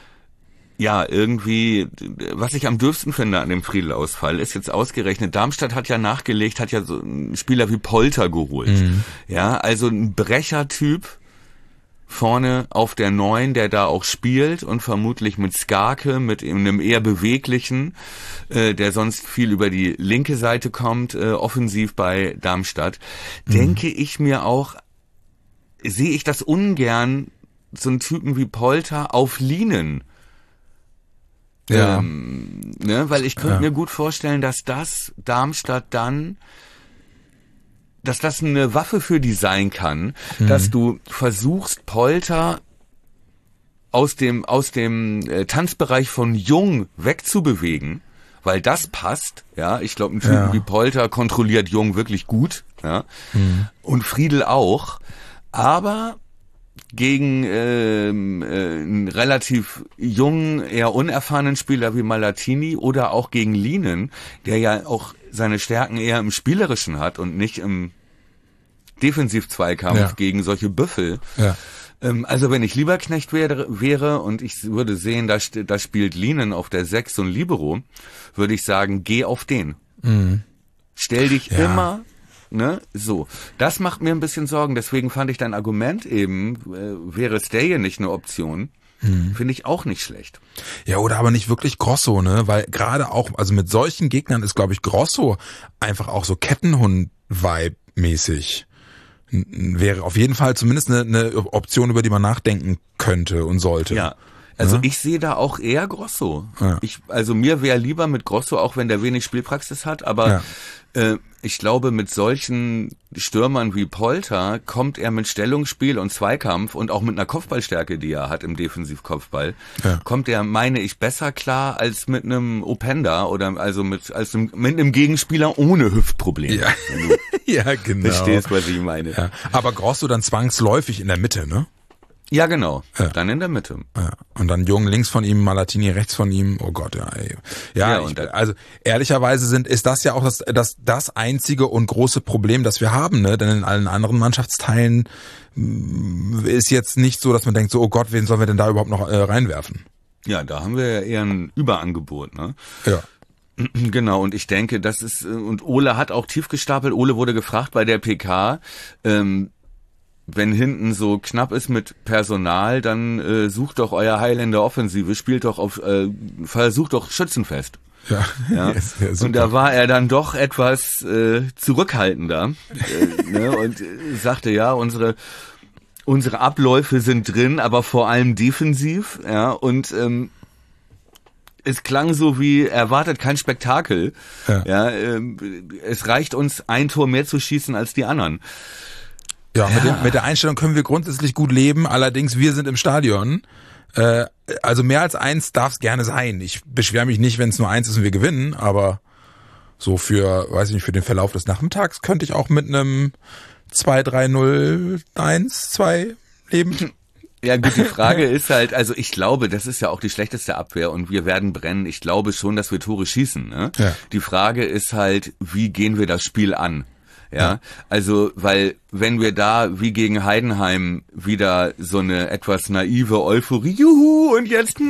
ja irgendwie, was ich am dürfsten finde an dem Friedel-Ausfall, ist jetzt ausgerechnet, Darmstadt hat ja nachgelegt, hat ja so einen Spieler wie Polter geholt. Mhm. Ja, also ein Brechertyp, vorne auf der Neun, der da auch spielt und vermutlich mit Skarke, mit einem eher beweglichen, äh, der sonst viel über die linke Seite kommt, äh, offensiv bei Darmstadt, mhm. denke ich mir auch, sehe ich das ungern, so einen Typen wie Polter auf Lienen. Ja. Ähm, ne, weil ich könnte ja. mir gut vorstellen, dass das Darmstadt dann dass das eine Waffe für die sein kann, mhm. dass du versuchst, Polter aus dem aus dem äh, Tanzbereich von Jung wegzubewegen, weil das passt, ja, ich glaube, ein Typ ja. wie Polter kontrolliert Jung wirklich gut, ja, mhm. und Friedel auch, aber gegen ähm, äh, einen relativ jungen, eher unerfahrenen Spieler wie Malatini oder auch gegen Lienen, der ja auch seine Stärken eher im Spielerischen hat und nicht im Defensiv-Zweikampf ja. gegen solche Büffel. Ja. Ähm, also wenn ich Lieberknecht wäre, wäre und ich würde sehen, da, da spielt Lienen auf der sechs und Libero, würde ich sagen, geh auf den. Mhm. Stell dich ja. immer... Ne, so. Das macht mir ein bisschen Sorgen, deswegen fand ich dein Argument eben, äh, wäre Stay nicht eine Option, hm. finde ich auch nicht schlecht. Ja, oder aber nicht wirklich Grosso, ne, weil gerade auch, also mit solchen Gegnern ist, glaube ich, Grosso einfach auch so Kettenhund-Vibe-mäßig. Wäre auf jeden Fall zumindest eine, eine Option, über die man nachdenken könnte und sollte. Ja. Also ja? ich sehe da auch eher Grosso. Ja. Ich, also mir wäre lieber mit Grosso, auch wenn der wenig Spielpraxis hat, aber ja. äh, ich glaube, mit solchen Stürmern wie Polter kommt er mit Stellungsspiel und Zweikampf und auch mit einer Kopfballstärke, die er hat im Defensivkopfball, ja. kommt er, meine ich, besser klar als mit einem Openda oder also mit als mit einem Gegenspieler ohne Hüftprobleme. Ja, ja genau. Verstehst, was ich meine. Ja. Aber Grosso dann zwangsläufig in der Mitte, ne? Ja, genau. Ja. Dann in der Mitte. Ja. Und dann Jung links von ihm, Malatini rechts von ihm. Oh Gott, ja. Ey. Ja, ja ich, also ehrlicherweise sind ist das ja auch das, das das einzige und große Problem, das wir haben, ne? Denn in allen anderen Mannschaftsteilen ist jetzt nicht so, dass man denkt, so oh Gott, wen sollen wir denn da überhaupt noch äh, reinwerfen? Ja, da haben wir ja eher ein Überangebot, ne? Ja. Genau, und ich denke, das ist, und Ole hat auch tief gestapelt. Ole wurde gefragt bei der P K, ähm, wenn hinten so knapp ist mit Personal, dann äh, sucht doch euer Highlander Offensive, spielt doch auf, äh, versucht doch Schützenfest. Ja, ja. Yes, ja und da war er dann doch etwas äh, zurückhaltender äh, ne, und äh, sagte, ja, unsere unsere Abläufe sind drin, aber vor allem defensiv, ja, und ähm, es klang so wie, erwartet kein Spektakel. Ja. Ja, ähm, es reicht uns, ein Tor mehr zu schießen als die anderen. Ja, ja. Mit, dem, mit der Einstellung können wir grundsätzlich gut leben, allerdings wir sind im Stadion. Äh, also mehr als eins darf es gerne sein. Ich beschwere mich nicht, wenn es nur eins ist und wir gewinnen, aber so für, weiß ich nicht, für den Verlauf des Nachmittags könnte ich auch mit einem zwei drei null eins zwei leben. Ja gut, die Frage ist halt, also ich glaube, das ist ja auch die schlechteste Abwehr und wir werden brennen. Ich glaube schon, dass wir Tore schießen. Ne? Ja. Die Frage ist halt, wie gehen wir das Spiel an? Ja, also, weil wenn wir da wie gegen Heidenheim wieder so eine etwas naive Euphorie, juhu, und jetzt,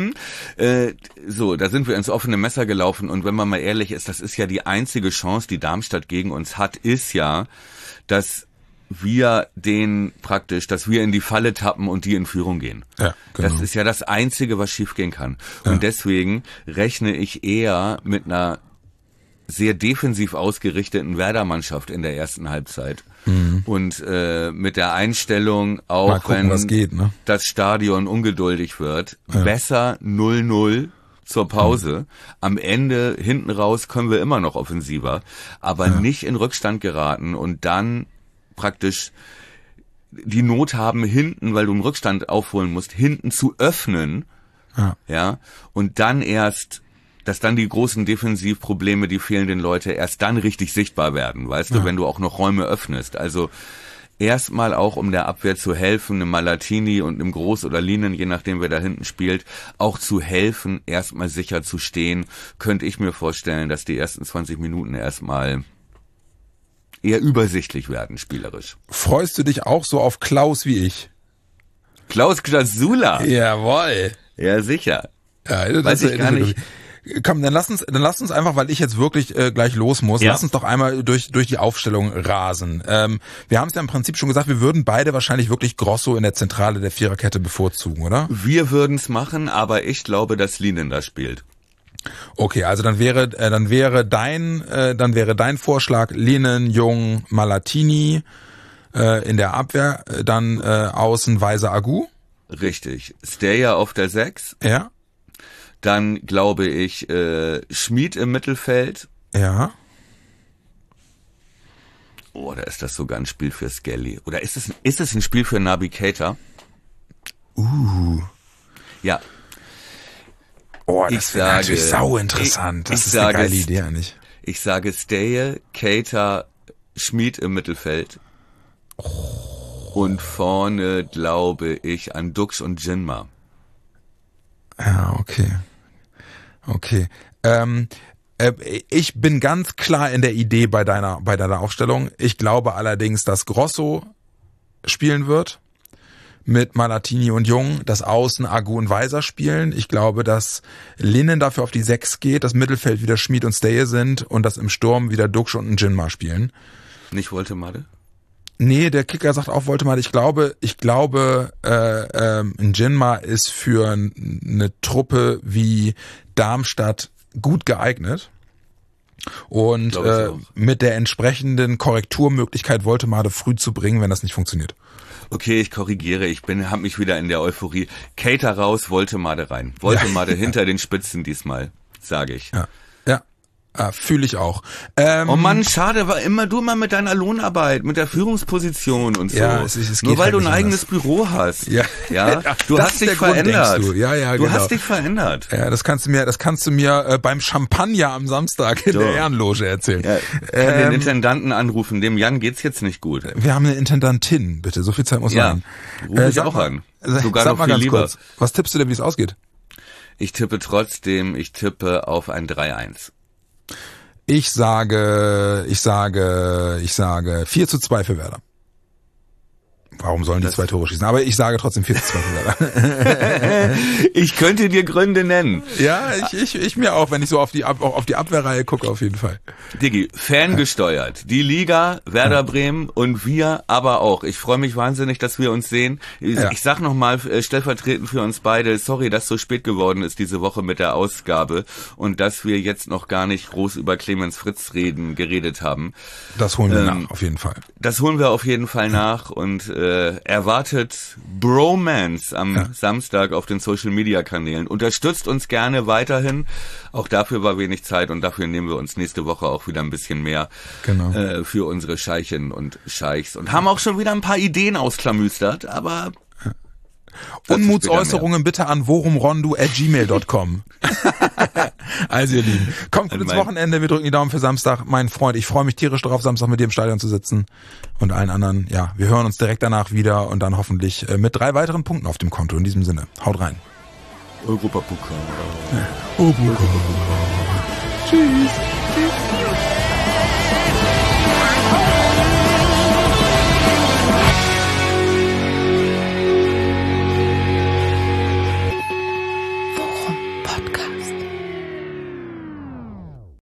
äh, so, da sind wir ins offene Messer gelaufen und wenn man mal ehrlich ist, das ist ja die einzige Chance, die Darmstadt gegen uns hat, ist ja, dass wir den praktisch, dass wir in die Falle tappen und die in Führung gehen. Ja, genau. Das ist ja das Einzige, was schiefgehen kann. Ja. Und deswegen rechne ich eher mit einer sehr defensiv ausgerichteten Werder-Mannschaft in der ersten Halbzeit. Mhm. Und äh, mit der Einstellung, auch mal gucken, wenn was geht, ne? das Stadion ungeduldig wird, ja. besser null null zur Pause. Mhm. Am Ende, hinten raus, können wir immer noch offensiver, aber ja. nicht in Rückstand geraten und dann praktisch die Not haben, hinten, weil du einen Rückstand aufholen musst, hinten zu öffnen, ja, ja und dann erst dass dann die großen Defensivprobleme, die fehlenden Leute erst dann richtig sichtbar werden, weißt ja. du, wenn du auch noch Räume öffnest. Also erstmal auch, um der Abwehr zu helfen, einem Malatini und einem Groß oder Linen, je nachdem wer da hinten spielt, auch zu helfen, erstmal sicher zu stehen, könnte ich mir vorstellen, dass die ersten zwanzig Minuten erstmal eher übersichtlich werden, spielerisch. Freust du dich auch so auf Klaus wie ich? Klaus Klasula? Jawohl. Ja, sicher. Ja, das Weiß ich gar nicht. Komm, dann lass uns, dann lass uns einfach, weil ich jetzt wirklich äh, gleich los muss, ja. lass uns doch einmal durch durch die Aufstellung rasen. Ähm, wir haben es ja im Prinzip schon gesagt, wir würden beide wahrscheinlich wirklich Grosso in der Zentrale der Viererkette bevorzugen, oder? Wir würden es machen, aber ich glaube, dass Linen da spielt. Okay, also dann wäre äh, dann wäre dein äh, dann wäre dein Vorschlag Linen, Jung, Malatini äh, in der Abwehr, äh, dann äh, außen Weiser, Agu. Richtig. Steyer auf der sechs. Ja. Dann glaube ich äh, Schmid im Mittelfeld. Ja. Oder ist das sogar ein Spiel für Skelly? Oder ist es ist es ein Spiel für Naby Keita? Uh. Ja. Oh, das wäre natürlich sau interessant. Das ich ist sage, eine geile Idee eigentlich. Ich sage Steyer, Keita, Schmid im Mittelfeld. Oh. Und vorne glaube ich an Dux und Jinma. Ja, okay. Okay. Ähm, äh, ich bin ganz klar in der Idee bei deiner bei deiner Aufstellung. Ich glaube allerdings, dass Grosso spielen wird mit Malatini und Jung, dass außen Agu und Weiser spielen. Ich glaube, dass Linen dafür auf die sechs geht, das Mittelfeld wieder Schmid und Steyer sind und dass im Sturm wieder Dux und ein Jinma spielen. Nicht Woltemade? Nee, der Kicker sagt auch Woltemade. Ich glaube, ich glaube, äh, ähm, ein Jinma ist für eine Truppe wie Darmstadt gut geeignet. Und äh, mit der entsprechenden Korrekturmöglichkeit Woltemade früh zu bringen, wenn das nicht funktioniert. Okay, ich korrigiere. Ich bin, hab mich wieder in der Euphorie. Keita raus, Woltemade rein. Woltemade ja. hinter den Spitzen diesmal, sage ich. Ja. Ja. Ah, fühle ich auch. Ähm, oh Mann, schade, war immer du mal mit deiner Lohnarbeit, mit der Führungsposition und so. Ja, es, es Nur geht weil halt du ein nicht eigenes anders. Büro hast. Ja, ja. Du das hast dich Grund, verändert. Du. Ja, ja, du genau. hast dich verändert. Ja, das kannst du mir, das kannst du mir äh, beim Champagner am Samstag in so. der Ehrenloge erzählen. Ja, ich kann ähm, den Intendanten anrufen. Dem Jan geht's jetzt nicht gut. Wir haben eine Intendantin, bitte. So viel Zeit muss ja, sein. Ruf ich äh, auch mal, an. Sogar sag noch mal viel ganz lieber. kurz. Was tippst du denn, wie es ausgeht? Ich tippe trotzdem, ich tippe auf ein drei eins. Ich sage, ich sage, ich sage vier zu zwei für Werder. Warum sollen die das zwei Tore schießen? Aber ich sage trotzdem vier zu zwei für Werder. Ich könnte dir Gründe nennen. Ja, ich, ich, ich mir auch, wenn ich so auf die, Ab, auf die Abwehrreihe gucke, auf jeden Fall. Diggi, ferngesteuert. Die Liga, Werder ja. Bremen und wir aber auch. Ich freue mich wahnsinnig, dass wir uns sehen. Ich, ja. ich sag nochmal äh, stellvertretend für uns beide, sorry, dass so spät geworden ist diese Woche mit der Ausgabe und dass wir jetzt noch gar nicht groß über Clemens Fritz reden, geredet haben. Das holen wir ähm, nach, auf jeden Fall. Das holen wir auf jeden Fall nach und äh, äh, erwartet Bromance am ja. Samstag auf den Social-Media-Kanälen. Unterstützt uns gerne weiterhin. Auch dafür war wenig Zeit und dafür nehmen wir uns nächste Woche auch wieder ein bisschen mehr genau. äh, für unsere Scheichinnen und Scheichs. Und haben auch schon wieder ein paar Ideen ausklamüstert, aber... Unmutsäußerungen bitte an worumrondu at gmail dot com. Also ihr Lieben, kommt gut ins Wochenende, wir drücken die Daumen für Samstag. Mein Freund, ich freue mich tierisch darauf, Samstag mit dir im Stadion zu sitzen und allen anderen. Ja, wir hören uns direkt danach wieder und dann hoffentlich äh, mit drei weiteren Punkten auf dem Konto. In diesem Sinne, haut rein. Europapokal. Ja. Europapokal. Tschüss. Tschüss.